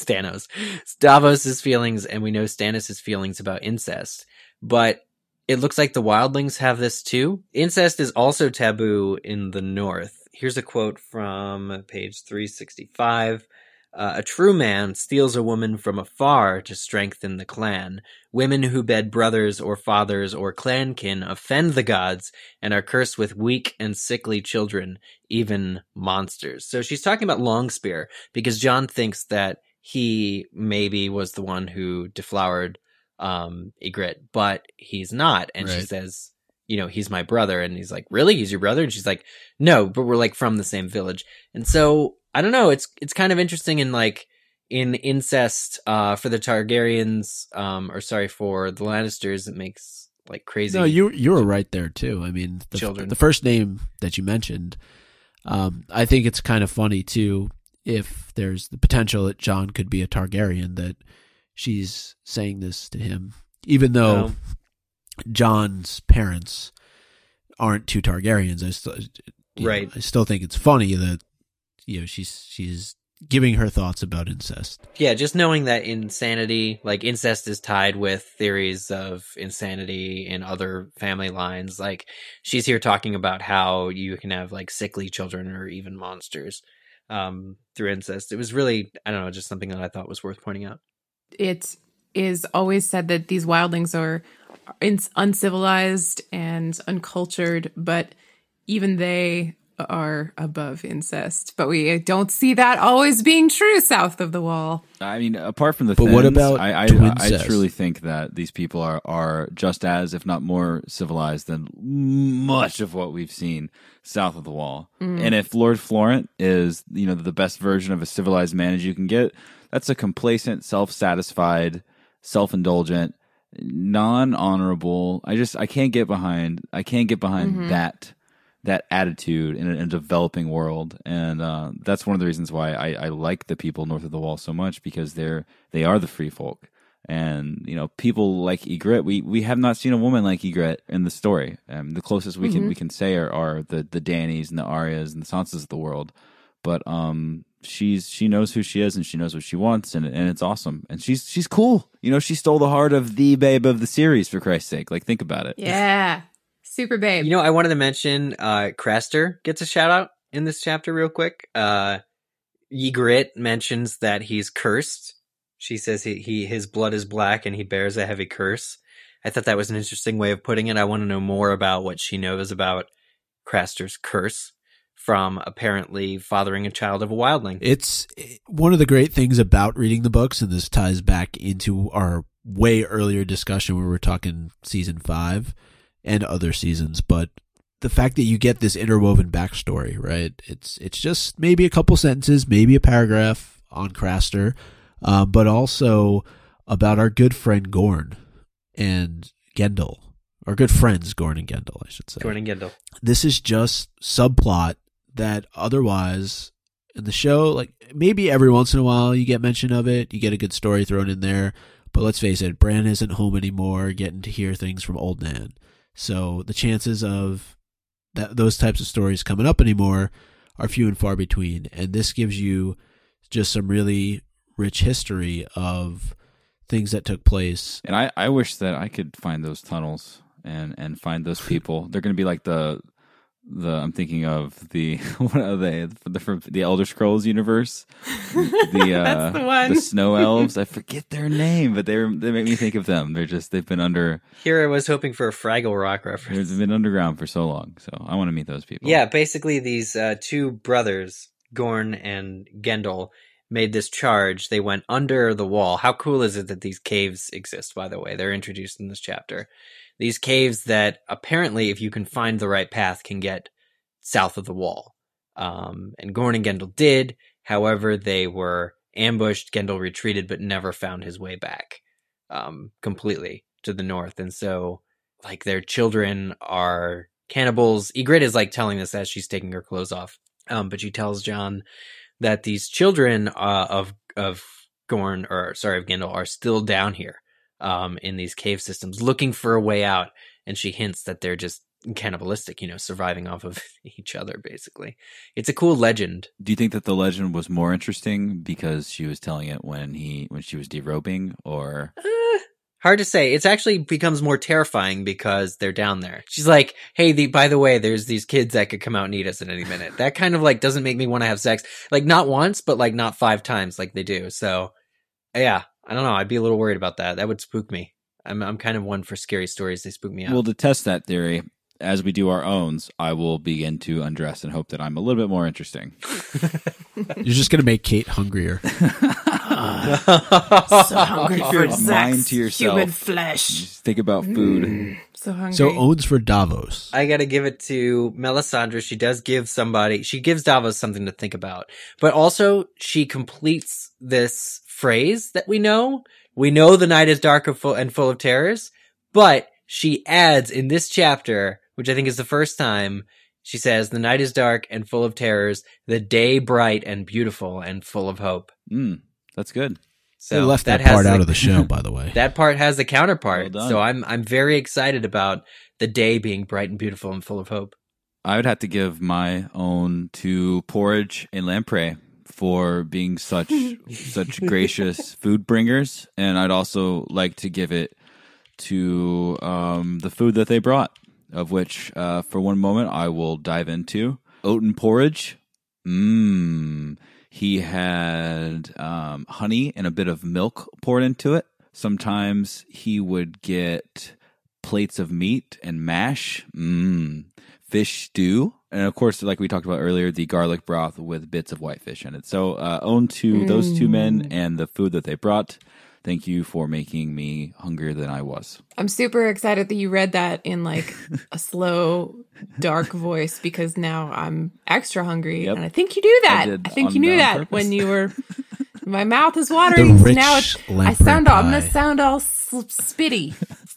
Davos's feelings, and we know Stannis' feelings about incest. But it looks like the wildlings have this too. Incest is also taboo in the North. Here's a quote from page 365. A true man steals a woman from afar to strengthen the clan. Women who bed brothers or fathers or clankin offend the gods and are cursed with weak and sickly children, even monsters. So she's talking about Longspear because John thinks that he maybe was the one who deflowered Ygritte, but he's not. And she says, he's my brother. And he's like, really? He's your brother? And she's like, no, but we're like from the same village. And so I don't know. It's kind of interesting in incest for the Targaryens, for the Lannisters. It makes like crazy. No, you were right there too. I mean, the first name that you mentioned, I think it's kind of funny too. If there's the potential that Jon could be a Targaryen, that she's saying this to him, even though Jon's parents aren't two Targaryens. I still think it's funny that she's giving her thoughts about incest. Yeah, just knowing that insanity, like incest is tied with theories of insanity in other family lines. Like she's here talking about how you can have like sickly children or even monsters through incest. It was really, I don't know, just something that I thought was worth pointing out. It is always said that these wildlings are uncivilized and uncultured, but even they are above incest. But we don't see that always being true south of the Wall. I mean, apart from the but Thenns, what about I truly think that these people are just as, if not more, civilized than much of what we've seen south of the Wall. And if Lord Florent is, the best version of a civilized man as you can get, that's a complacent, self-satisfied, self-indulgent, non-honorable. I can't get behind that attitude in a developing world, and that's one of the reasons why I like the people north of the Wall so much, because they are the free folk, And, you know, people like Ygritte, we have not seen a woman like Ygritte in the story. The closest we can say are the Dannys and the Aryas and the Sansas of the world. But she knows who she is and she knows what she wants, and it's awesome. And she's cool. You know, she stole the heart of the babe of the series, for Christ's sake. Like, think about it. Yeah. Super babe. You know, I wanted to mention Craster gets a shout out in this chapter real quick. Ygritte mentions that he's cursed. She says his blood is black and he bears a heavy curse. I thought that was an interesting way of putting it. I want to know more about what she knows about Craster's curse from apparently fathering a child of a wildling. It's one of the great things about reading the books, and this ties back into our way earlier discussion where we're talking season 5 and other seasons, but the fact that you get this interwoven backstory, right? It's just maybe a couple sentences, maybe a paragraph on Craster, but also about our good friend Gorn and Gendel. Our good friends Gorn and Gendel, I should say. Gorn and Gendel. This is just subplot that otherwise in the show, like maybe every once in a while you get mention of it, you get a good story thrown in there, but let's face it, Bran isn't home anymore, getting to hear things from Old Nan. So the chances of those types of stories coming up anymore are few and far between. And this gives you just some really rich history of things that took place. And I wish that I could find those tunnels and find those people. They're going to be like the I'm thinking of the what are they from the Elder Scrolls universe? That's the one. The snow elves. I forget their name, but they make me think of them. They've been under. Here I was hoping for a Fraggle Rock reference. They've been underground for so long, so I want to meet those people. Yeah, basically these two brothers, Gorn and Gendel, made this charge. They went under the wall. How cool is it that these caves exist, by the way? They're introduced in this chapter. These caves that apparently, if you can find the right path, can get south of the wall. And Gorn and Gendel did. However, they were ambushed. Gendel retreated, but never found his way back completely to the north. And so, like, their children are cannibals. Ygritte is, like, telling this as she's taking her clothes off. But she tells Jon that these children of Gendel are still down here. In these cave systems, looking for a way out, and she hints that they're just cannibalistic, surviving off of each other, basically. It's a cool legend. Do you think that the legend was more interesting because she was telling it when she was derobing, or? Hard to say. It actually becomes more terrifying because they're down there. She's like, hey, by the way, there's these kids that could come out and eat us at any minute. That kind of like doesn't make me want to have sex. Like not once, but like not 5 times like they do. So yeah. I don't know. I'd be a little worried about that. That would spook me. I'm kind of one for scary stories. They spook me out. Well, to test that theory, as we do our owns, I will begin to undress and hope that I'm a little bit more interesting. You're just going to make Kate hungrier. So hungry Keep for your sex, mind to yourself. human flesh. Just think about food. So hungry. So owns for Davos. I got to give it to Melisandre. She does give she gives Davos something to think about. But also, she completes this phrase that we know. We know the night is dark and full of terrors, but she adds in this chapter, which I think is the first time, she says, the night is dark and full of terrors, the day bright and beautiful and full of hope. That's good. So they left that part out of the show, by the way. That part has the counterpart. Well done. So I'm very excited about the day being bright and beautiful and full of hope. I would have to give my own to Porridge and Lamprey for being such gracious food bringers, and I'd also like to give it to the food that they brought, of which for one moment I will dive into. Oaten porridge. He had honey and a bit of milk poured into it. Sometimes he would get plates of meat and mash. Fish stew. And of course, like we talked about earlier, the garlic broth with bits of whitefish in it. So own to those two men and the food that they brought. Thank you for making me hungrier than I was. I'm super excited that you read that in like a slow, dark voice because now I'm extra hungry. Yep. And I think you do that. I think you knew that purpose. when you were... My mouth is watering. The So rich now lamprey I'm pie. going to sound all spitty.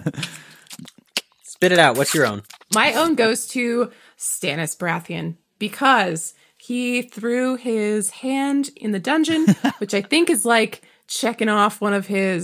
Spit it out. What's your own? My own goes to Stannis Baratheon because he threw his hand in the dungeon, which I think is like checking off one of his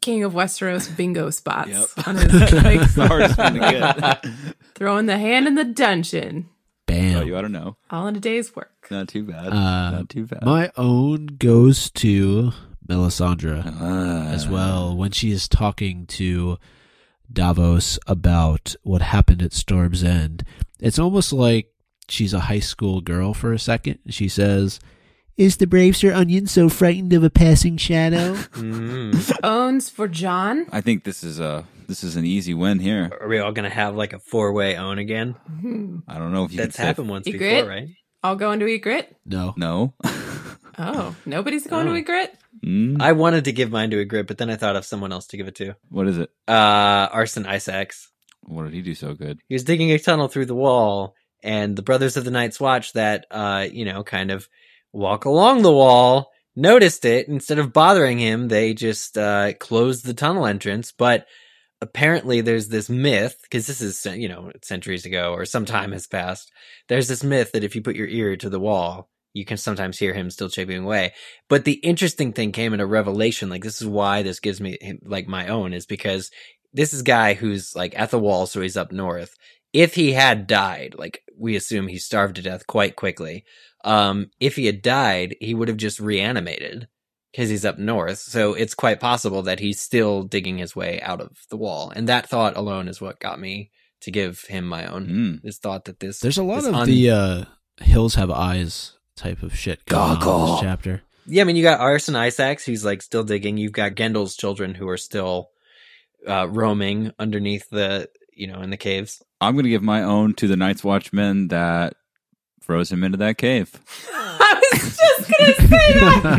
King of Westeros bingo spots Yep. on his like, It's the hardest one to get. throwing the hand in the dungeon. Bam. Oh, you ought to know. All in a day's work. Not too bad. Not too bad. My own goes to Melisandre as well when she is talking to Davos about what happened at Storm's End. It's almost like she's a high school girl for a second. She says, "Is the brave Sir Onion so frightened of a passing shadow?" Owns for John. I think this is an easy win here. Are we all going to have like a 4-way own again? I don't know if you That's can say happened once Egret? before, right? All going to Egret. No. no. Oh, nobody's going to Egret. I wanted to give mine to Egret, but then I thought of someone else to give it to. What is it? Arson Isaacs. What did he do so good? He was digging a tunnel through the wall, and the Brothers of the Night's Watch that, kind of walk along the wall noticed it. Instead of bothering him, they just closed the tunnel entrance. But apparently there's this myth, because this is, centuries ago or some time has passed. There's this myth that if you put your ear to the wall, you can sometimes hear him still chipping away. But the interesting thing came in a revelation. Like, this is why this gives me like my own, is because this is a guy who's like at the wall. So he's up north. If he had died, like we assume he starved to death quite quickly. If he had died, he would have just reanimated because he's up north. So it's quite possible that he's still digging his way out of the wall. And that thought alone is what got me to give him my own. This thought that this, There's a lot this of the Hills Have Eyes type of shit going on in this chapter. Yeah, I mean, you got Arson Isaacs, who's like still digging. You've got Gendel's children who are still roaming underneath the, in the caves. I'm going to give my own to the Night's Watchmen that froze him into that cave. I was just gonna say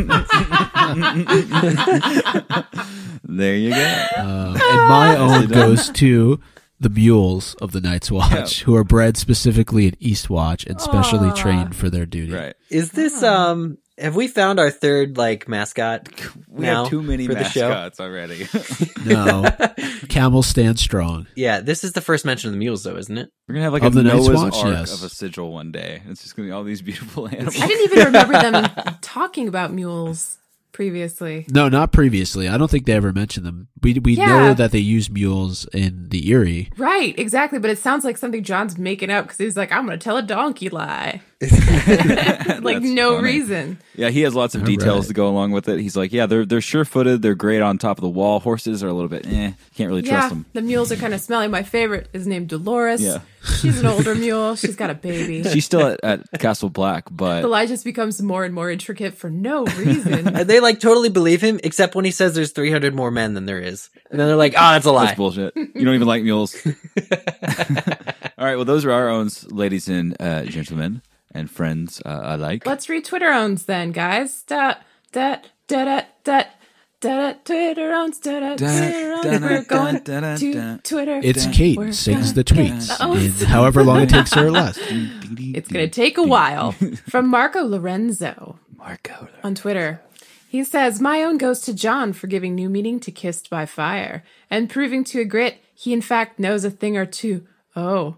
that. There you go. And my own goes to the mules of the Night's Watch, who are bred specifically in Eastwatch and specially trained for their duty. Right. Is this, have we found our third, mascot? We now have too many for the show? mascots already. No. Camels stand strong. Yeah, this is the first mention of the mules, though, isn't it? We're going to have like Of a the Night's Noah's Watch, Ark yes. of a sigil one day. It's just going to be all these beautiful animals. I didn't even remember them talking about mules previously. No, not previously. I don't think they ever mentioned them. We Yeah. know that they use mules in the Eyrie. Right, exactly. But it sounds like something John's making up because he's like, I'm going to tell a donkey lie. Like, That's no funny. reason. Yeah, he has lots of details right. to go along with it. He's like, yeah, they're sure-footed. They're great on top of the wall. Horses are a little bit, can't really trust Yeah, them. the mules are kind of smelly. My favorite is named Dolores. Yeah. She's an older mule. She's got a baby. She's still at Castle Black, but The lie just becomes more and more intricate for no reason. And they totally believe him, except when he says there's 300 more men than there is. And then they're like, oh, that's a lie. that's bullshit. You don't even like mules. All right, well, those are our owns, ladies and gentlemen and friends alike. Let's read Twitter owns then, guys. Twitter owns. We're going to Twitter. It's Kate We're sings the gonna tweets get owns. in however long it takes her or less. It's going to take a while. From Marco Lorenzo Marco. on Twitter. He says, my own goes to John for giving new meaning to Kissed by Fire and proving to Egret he in fact knows a thing or two. Oh.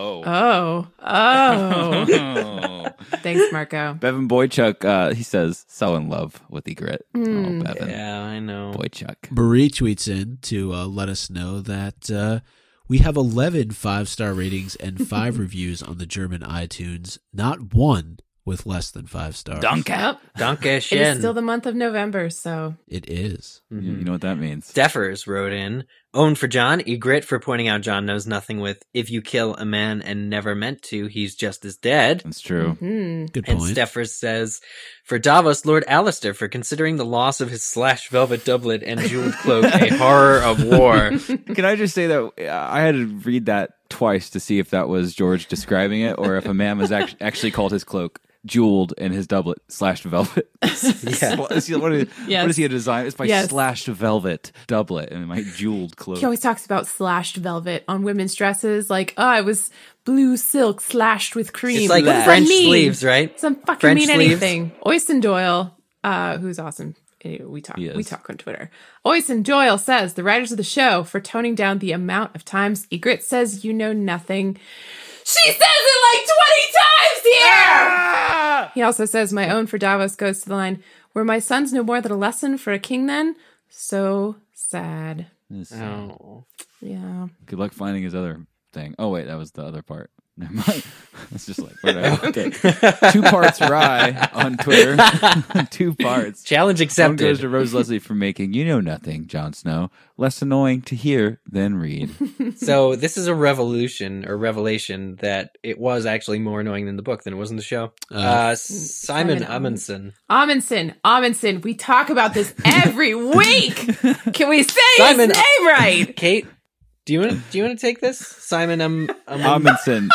Thanks, Marco. Bevan Boychuk, he says, so in love with Egret. Oh, Bevan. Yeah, I know. Boychuk. Marie tweets in to let us know that we have 11 5-star ratings and 5 reviews on the German iTunes, not one with less than 5 stars. Yep. Danke It is schön. still the month of November, so It is. You know what that means. Steffers wrote in, owned for John, Egret for pointing out John knows nothing with, if you kill a man and never meant to, he's just as dead. That's true. Good And point. Steffers says, for Davos, Lord Alistair, for considering the loss of his slash velvet doublet and jeweled cloak a horror of war. Can I just say that I had to read that twice to see if that was George describing it or if a man was actually called his cloak jeweled and his doublet slashed velvet. Yeah. What is he a design? It's my Yes. slashed velvet doublet and my jeweled cloak. he always talks about slashed velvet on women's dresses. Like, oh, it was blue silk slashed with cream. It's like What does French that mean? sleeves, right? Doesn't fucking French mean sleeves. anything. Oysten Doyle, who's awesome. Anyway, we is. talk on Twitter. Oysten Doyle says the writers of the show for toning down the amount of times Egret says you know nothing. She says it like 20 times here! He also says, my own for Davos goes to the line, were my sons no more than a lesson for a king then? So Sad. It's, Oh. Yeah. Good luck finding his other thing. Oh wait, that was the other part. Never mind. It's just like whatever. Okay. 2 parts Rye on Twitter. 2 parts. Challenge One accepted. goes to Rose Leslie for making "You Know Nothing," Jon Snow, less annoying to hear than read. So this is a revelation that it was actually more annoying than the book than it was in the show. Simon Amundsen. We talk about this every week. Can we say Simon his name right? Kate, do you want to take this? Simon Amundsen.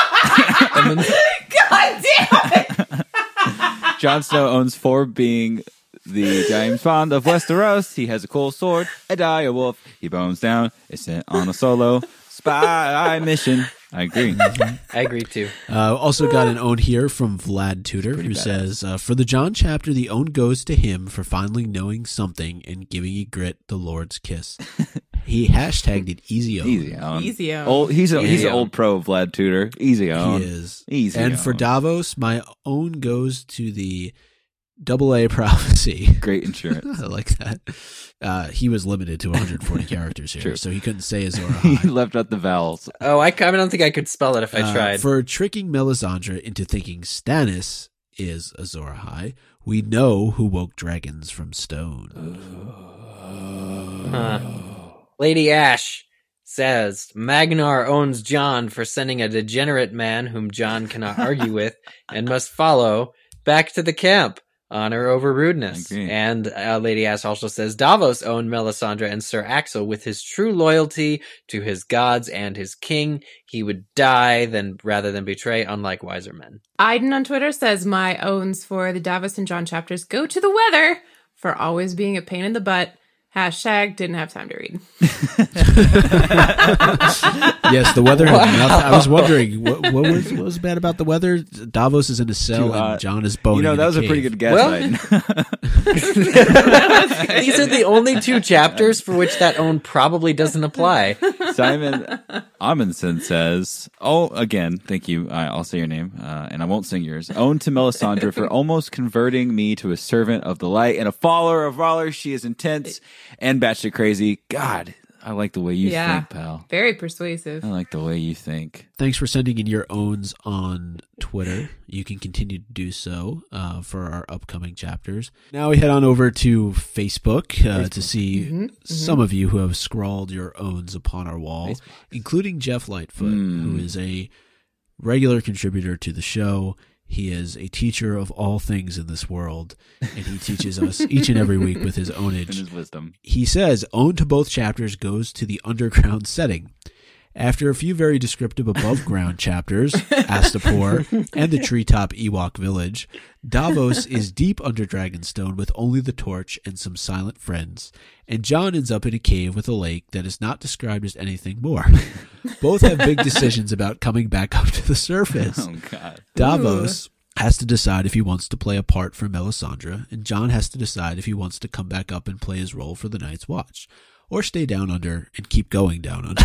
God damn it! Jon Snow owns 4, being the James Bond of Westeros. He has a cool sword, a dire wolf. He bones down, is sent on a solo spy mission. I agree. I agree too. Also got an own here from Vlad Tudor, who says, for the John chapter, the own goes to him for finally knowing something and giving Ygritte the Lord's kiss. He hashtagged it easy own. Easy own. Easy own. He's an old pro of Vlad Tudor. Easy own. He is. Easy and own. for Davos, my own goes to the AA prophecy. Great insurance. I like that. He was limited to 140 characters here, True. so he couldn't say Azor He Ahai. left out the vowels. Oh, I don't think I could spell it if I tried. For tricking Melisandre into thinking Stannis is Azor Ahai, we know who woke dragons from stone. Lady Ash says Magnar owns Jon for sending a degenerate man whom Jon cannot argue with and must follow back to the camp. Honor over rudeness. Agree. And Lady Ash also says Davos owned Melisandre and Sir Axel with his true loyalty to his gods and his king. He would die rather than betray, unlike wiser men. Aiden on Twitter says my owns for the Davos and John chapters go to the weather for always being a pain in the butt. Hashtag didn't have time to read. Yes, the weather had nothing. I was wondering what was bad about the weather. Davos is in a cell and John is boning. That was a pretty good guess. These are the only 2 chapters for which that own probably doesn't apply. Simon Amundsen says, again, thank you. I'll say your name, and I won't sing yours. Own to Melisandre for almost converting me to a servant of the light and a follower of R'hllor. She is intense and batshit crazy. God, I like the way you think, pal. Very persuasive. I like the way you think. Thanks for sending in your owns on Twitter. You can continue to do so for our upcoming chapters. Now we head on over to Facebook, to see some of you who have scrawled your owns upon our wall, including Jeff Lightfoot, who is a regular contributor to the show. He is a teacher of all things in this world, and he teaches us each and every week with his ownage. And his wisdom. He says, own to both chapters goes to the underground setting. After a few very descriptive above-ground chapters, Astapor and the treetop Ewok village, Davos is deep under Dragonstone with only the torch and some silent friends, and Jon ends up in a cave with a lake that is not described as anything more. Both have big decisions about coming back up to the surface. Oh, God. Davos has to decide if he wants to play a part for Melisandre, and Jon has to decide if he wants to come back up and play his role for the Night's Watch, or stay down under and keep going down under.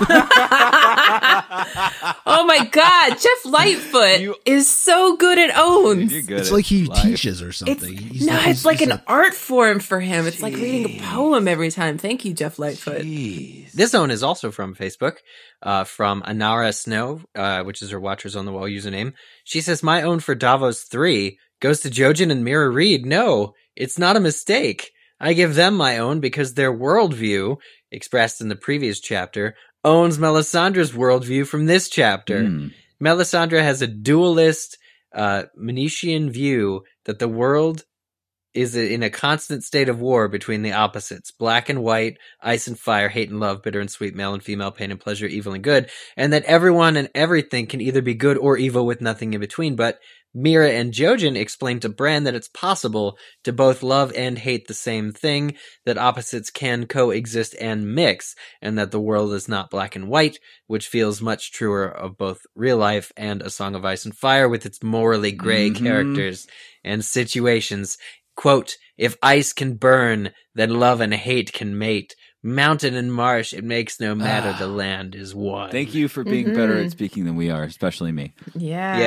Oh my God, Jeff Lightfoot is so good at owns. You're good. It's at like he life. teaches or something. It's like an art form for him. It's like reading a poem every time. Thank you, Jeff Lightfoot. This own is also from Facebook, from Anara Snow, which is her Watchers on the Wall username. She says, my own for Davos 3 goes to Jojen and Mira Reed. No, it's not a mistake. I give them my own because their worldview, expressed in the previous chapter, owns Melisandre's worldview from this chapter. Melisandre has a dualist, Manichean view that the world is in a constant state of war between the opposites, black and white, ice and fire, hate and love, bitter and sweet, male and female, pain and pleasure, evil and good, and that everyone and everything can either be good or evil with nothing in between. But Mira and Jojen explain to Bran that it's possible to both love and hate the same thing, that opposites can coexist and mix, and that the world is not black and white, which feels much truer of both real life and A Song of Ice and Fire with its morally gray characters and situations. Quote, if ice can burn, then love and hate can mate. Mountain and marsh, it makes no matter, the land is one. Thank you for being better at speaking than we are, especially me. Yeah. Yeah,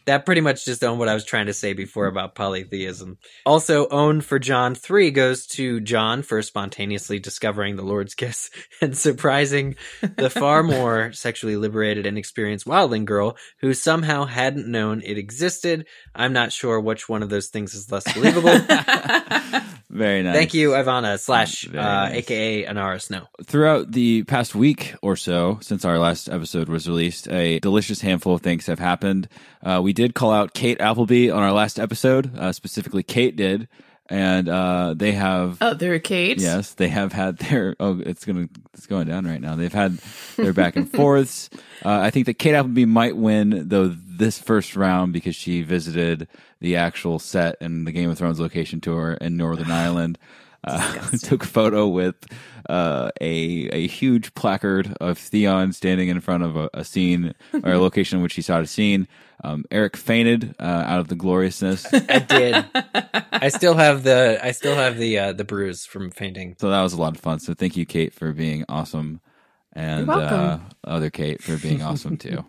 That pretty much just owned what I was trying to say before about polytheism. Also, owned for John 3 goes to John for spontaneously discovering the Lord's kiss and surprising the far more sexually liberated and experienced wildling girl who somehow hadn't known it existed. I'm not sure which one of those things is less believable. Very nice. Thank you, Ivana / nice. aka Anara Snow. Throughout the past week or so, since our last episode was released, a delicious handful of things have happened. We did call out Kate Appleby on our last episode. Specifically, Kate did. And they have... Oh, they're a Kate? Yes, they have had their... Oh, it's going down right now. They've had their back and forths. I think that Kate Appleby might win, though, this first round because she visited the actual set and the Game of Thrones location tour in Northern Ireland. Took a photo with a huge placard of Theon standing in front of a scene or a location in which he saw a scene. Eric fainted out of the gloriousness. I did. I still have the bruise from fainting. So that was a lot of fun. So thank you, Kate, for being awesome. And You're welcome. Other Kate for being awesome too.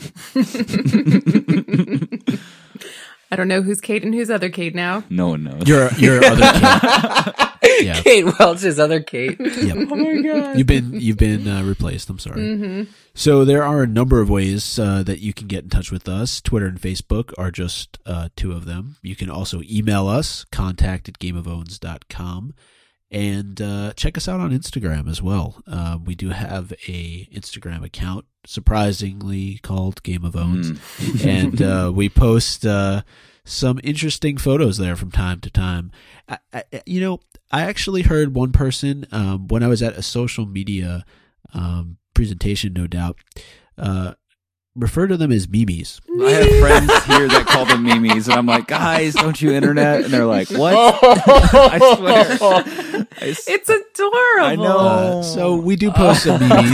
I don't know who's Kate and who's other Kate now. No one knows. Your other Kate. Yeah. Kate Welch's other Kate. Yep. Oh my god. You've been replaced. I'm sorry. So there are a number of ways that you can get in touch with us. Twitter and Facebook are just two of them. You can also email us, contact@gameofowns.com, and check us out on Instagram as well. We do have a Instagram account, surprisingly called Game of Owns, and we post some interesting photos there from time to time. I actually heard one person when I was at a social media presentation, no doubt, refer to them as memes. I have friends here that call them memes, and I'm like, guys, don't you internet? And they're like, what? I swear. It's adorable. I know. So we do post some memes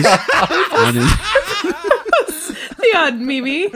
The odd Mimi.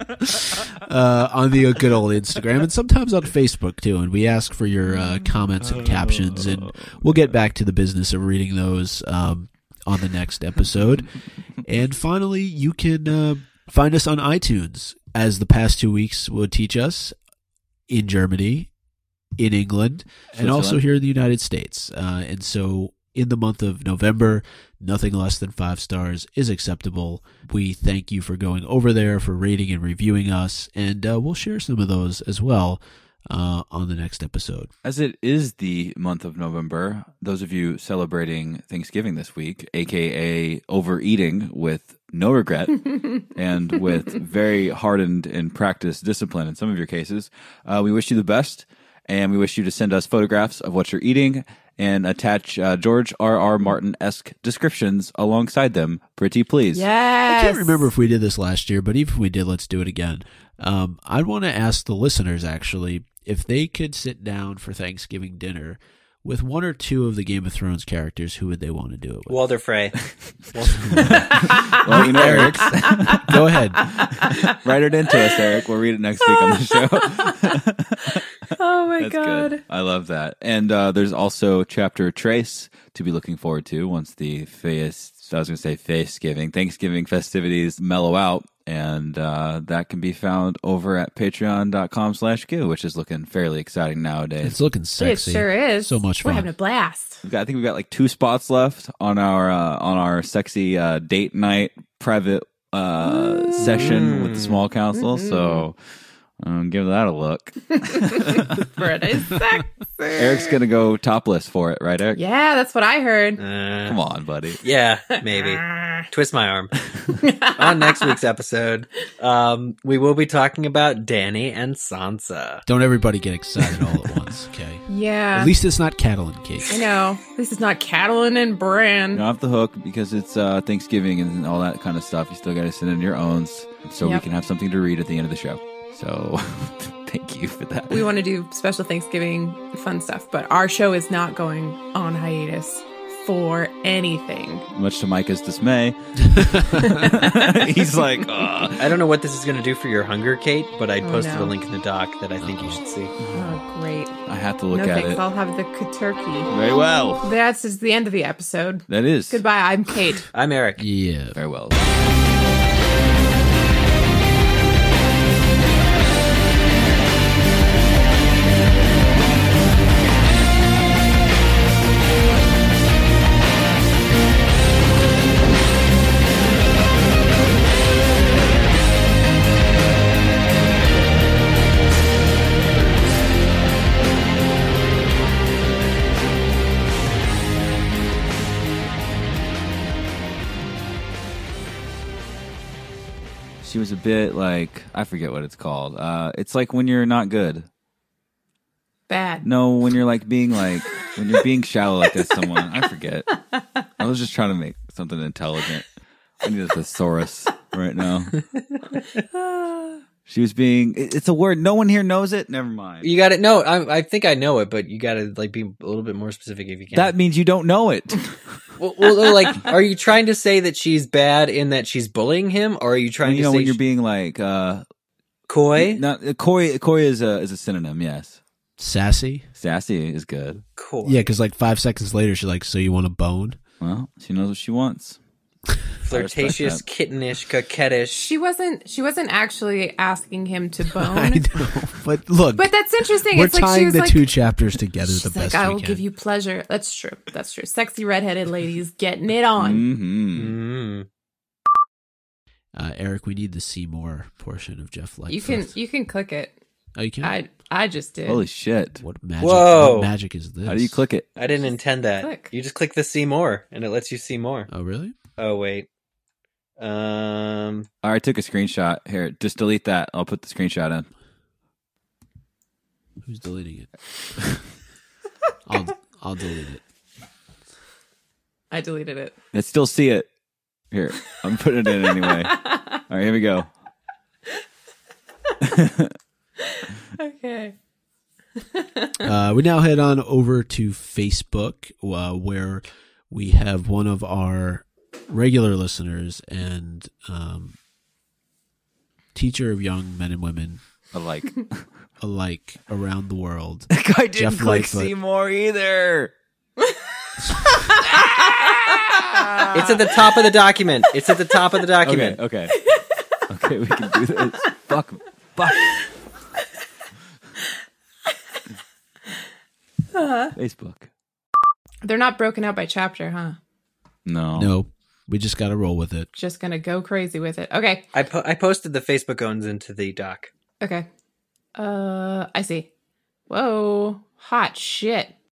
on the good old Instagram, and sometimes on Facebook too. And we ask for your comments and captions, and we'll get back to the business of reading those on the next episode. And finally, you can find us on iTunes, as the past 2 weeks would teach us, in Germany, in England, and also here in the United States. And so in the month of November, nothing less than 5 stars is acceptable. We thank you for going over there, for rating and reviewing us, and we'll share some of those as well on the next episode. As it is the month of November, those of you celebrating Thanksgiving this week, aka overeating with no regret and with very hardened and practiced discipline in some of your cases, we wish you the best, and we wish you to send us photographs of what you're eating and attach George R.R. Martin-esque descriptions alongside them, pretty please. Yes. I can't remember if we did this last year, but even if we did, let's do it again. I want to ask the listeners, actually, if they could sit down for Thanksgiving dinner with one or two of the Game of Thrones characters, who would they want to do it with? Walder Frey. Well, you know, Eric, Go ahead. write it into us, Eric. We'll read it next week on the show. Oh my That's god. good. I love that. And there's also Chapter Trace to be looking forward to once the Thanksgiving festivities mellow out. And that can be found over at patreon.com/Q, which is looking fairly exciting nowadays. It's looking sexy. It sure is. So much We're fun. having a blast. I think we've got like 2 spots left on our sexy date night private session with the small council. So give that a look. Pretty sexy. Eric's gonna go topless for it, right, Eric? Yeah, that's what I heard. Come on, buddy. Yeah, maybe. Twist my arm. On next week's episode, we will be talking about Dany and Sansa. Don't everybody get excited all at once, okay? Yeah. At least it's not Catelyn cake. I know. This is not Catelyn and Bran. You're off the hook because it's Thanksgiving and all that kind of stuff. You still got to send in your owns so we Yep. can have something to read at the end of the show. So thank you for that. We want to do special Thanksgiving fun stuff, but our show is not going on hiatus for anything. Much to Micah's dismay. He's like, ugh. I don't know what this is going to do for your hunger, Kate, but I posted no. a link in the doc that I think you should see. Oh, great. I have to look No at thanks. it. I'll have the turkey. Very well. That's just the end of the episode. That is. Goodbye. I'm Kate. I'm Eric. Yeah. Very well. she was a bit like, I forget what it's called. It's like when you're not good. Bad. No, when you're like being like, when you're being shallow like this, someone, I forget. I was just trying to make something intelligent. I need a thesaurus right now. She was being, it's a word. No one here knows it. Never mind. You got it. No, I think I know it, but you got to like be a little bit more specific if you can. That means you don't know it. Well, like, are you trying to say that she's bad in that she's bullying him, or are you trying you know to say when you're being like coy? Not coy. Coy is a synonym. Yes. Sassy. Sassy is good. Coy. Yeah, because like 5 seconds later, she's like, "So you want a bone?" Well, she knows what she wants. Flirtatious, kittenish, coquettish. She wasn't actually asking him to bone. I know, but look, But that's interesting. we're It's like she tying was the like, two chapters together she's the like, best I we will can. give you pleasure. That's true. That's true. Sexy redheaded ladies getting it on. Mm-hmm. Eric, we need the Seymour portion of Jeff Lightfoot. You can click it. Oh, you can. I just did. Holy shit! What magic? Whoa. What magic is this? How do you click it? I didn't intend that. Click. You just click the see more, and it lets you see more. Oh, really? Oh wait. All right, I took a screenshot. Here, just delete that. I'll put the screenshot in. Who's deleting it? I'll delete it. I deleted it. I still see it. Here, I'm putting it in anyway. All right, here we go. Okay. We now head on over to Facebook, where we have one of our regular listeners and teacher of young men and women Alike. alike around the world. I didn't Jeff click Lightfoot. Seymour either. It's at the top of the document. It's at the top of the document. Okay. Okay, we can do this. Fuck. Facebook. They're not broken out by chapter, huh? No, we just got to roll with it. Just gonna go crazy with it. Okay. I posted the Facebook owns into the doc. Okay. I see. Whoa. Hot shit.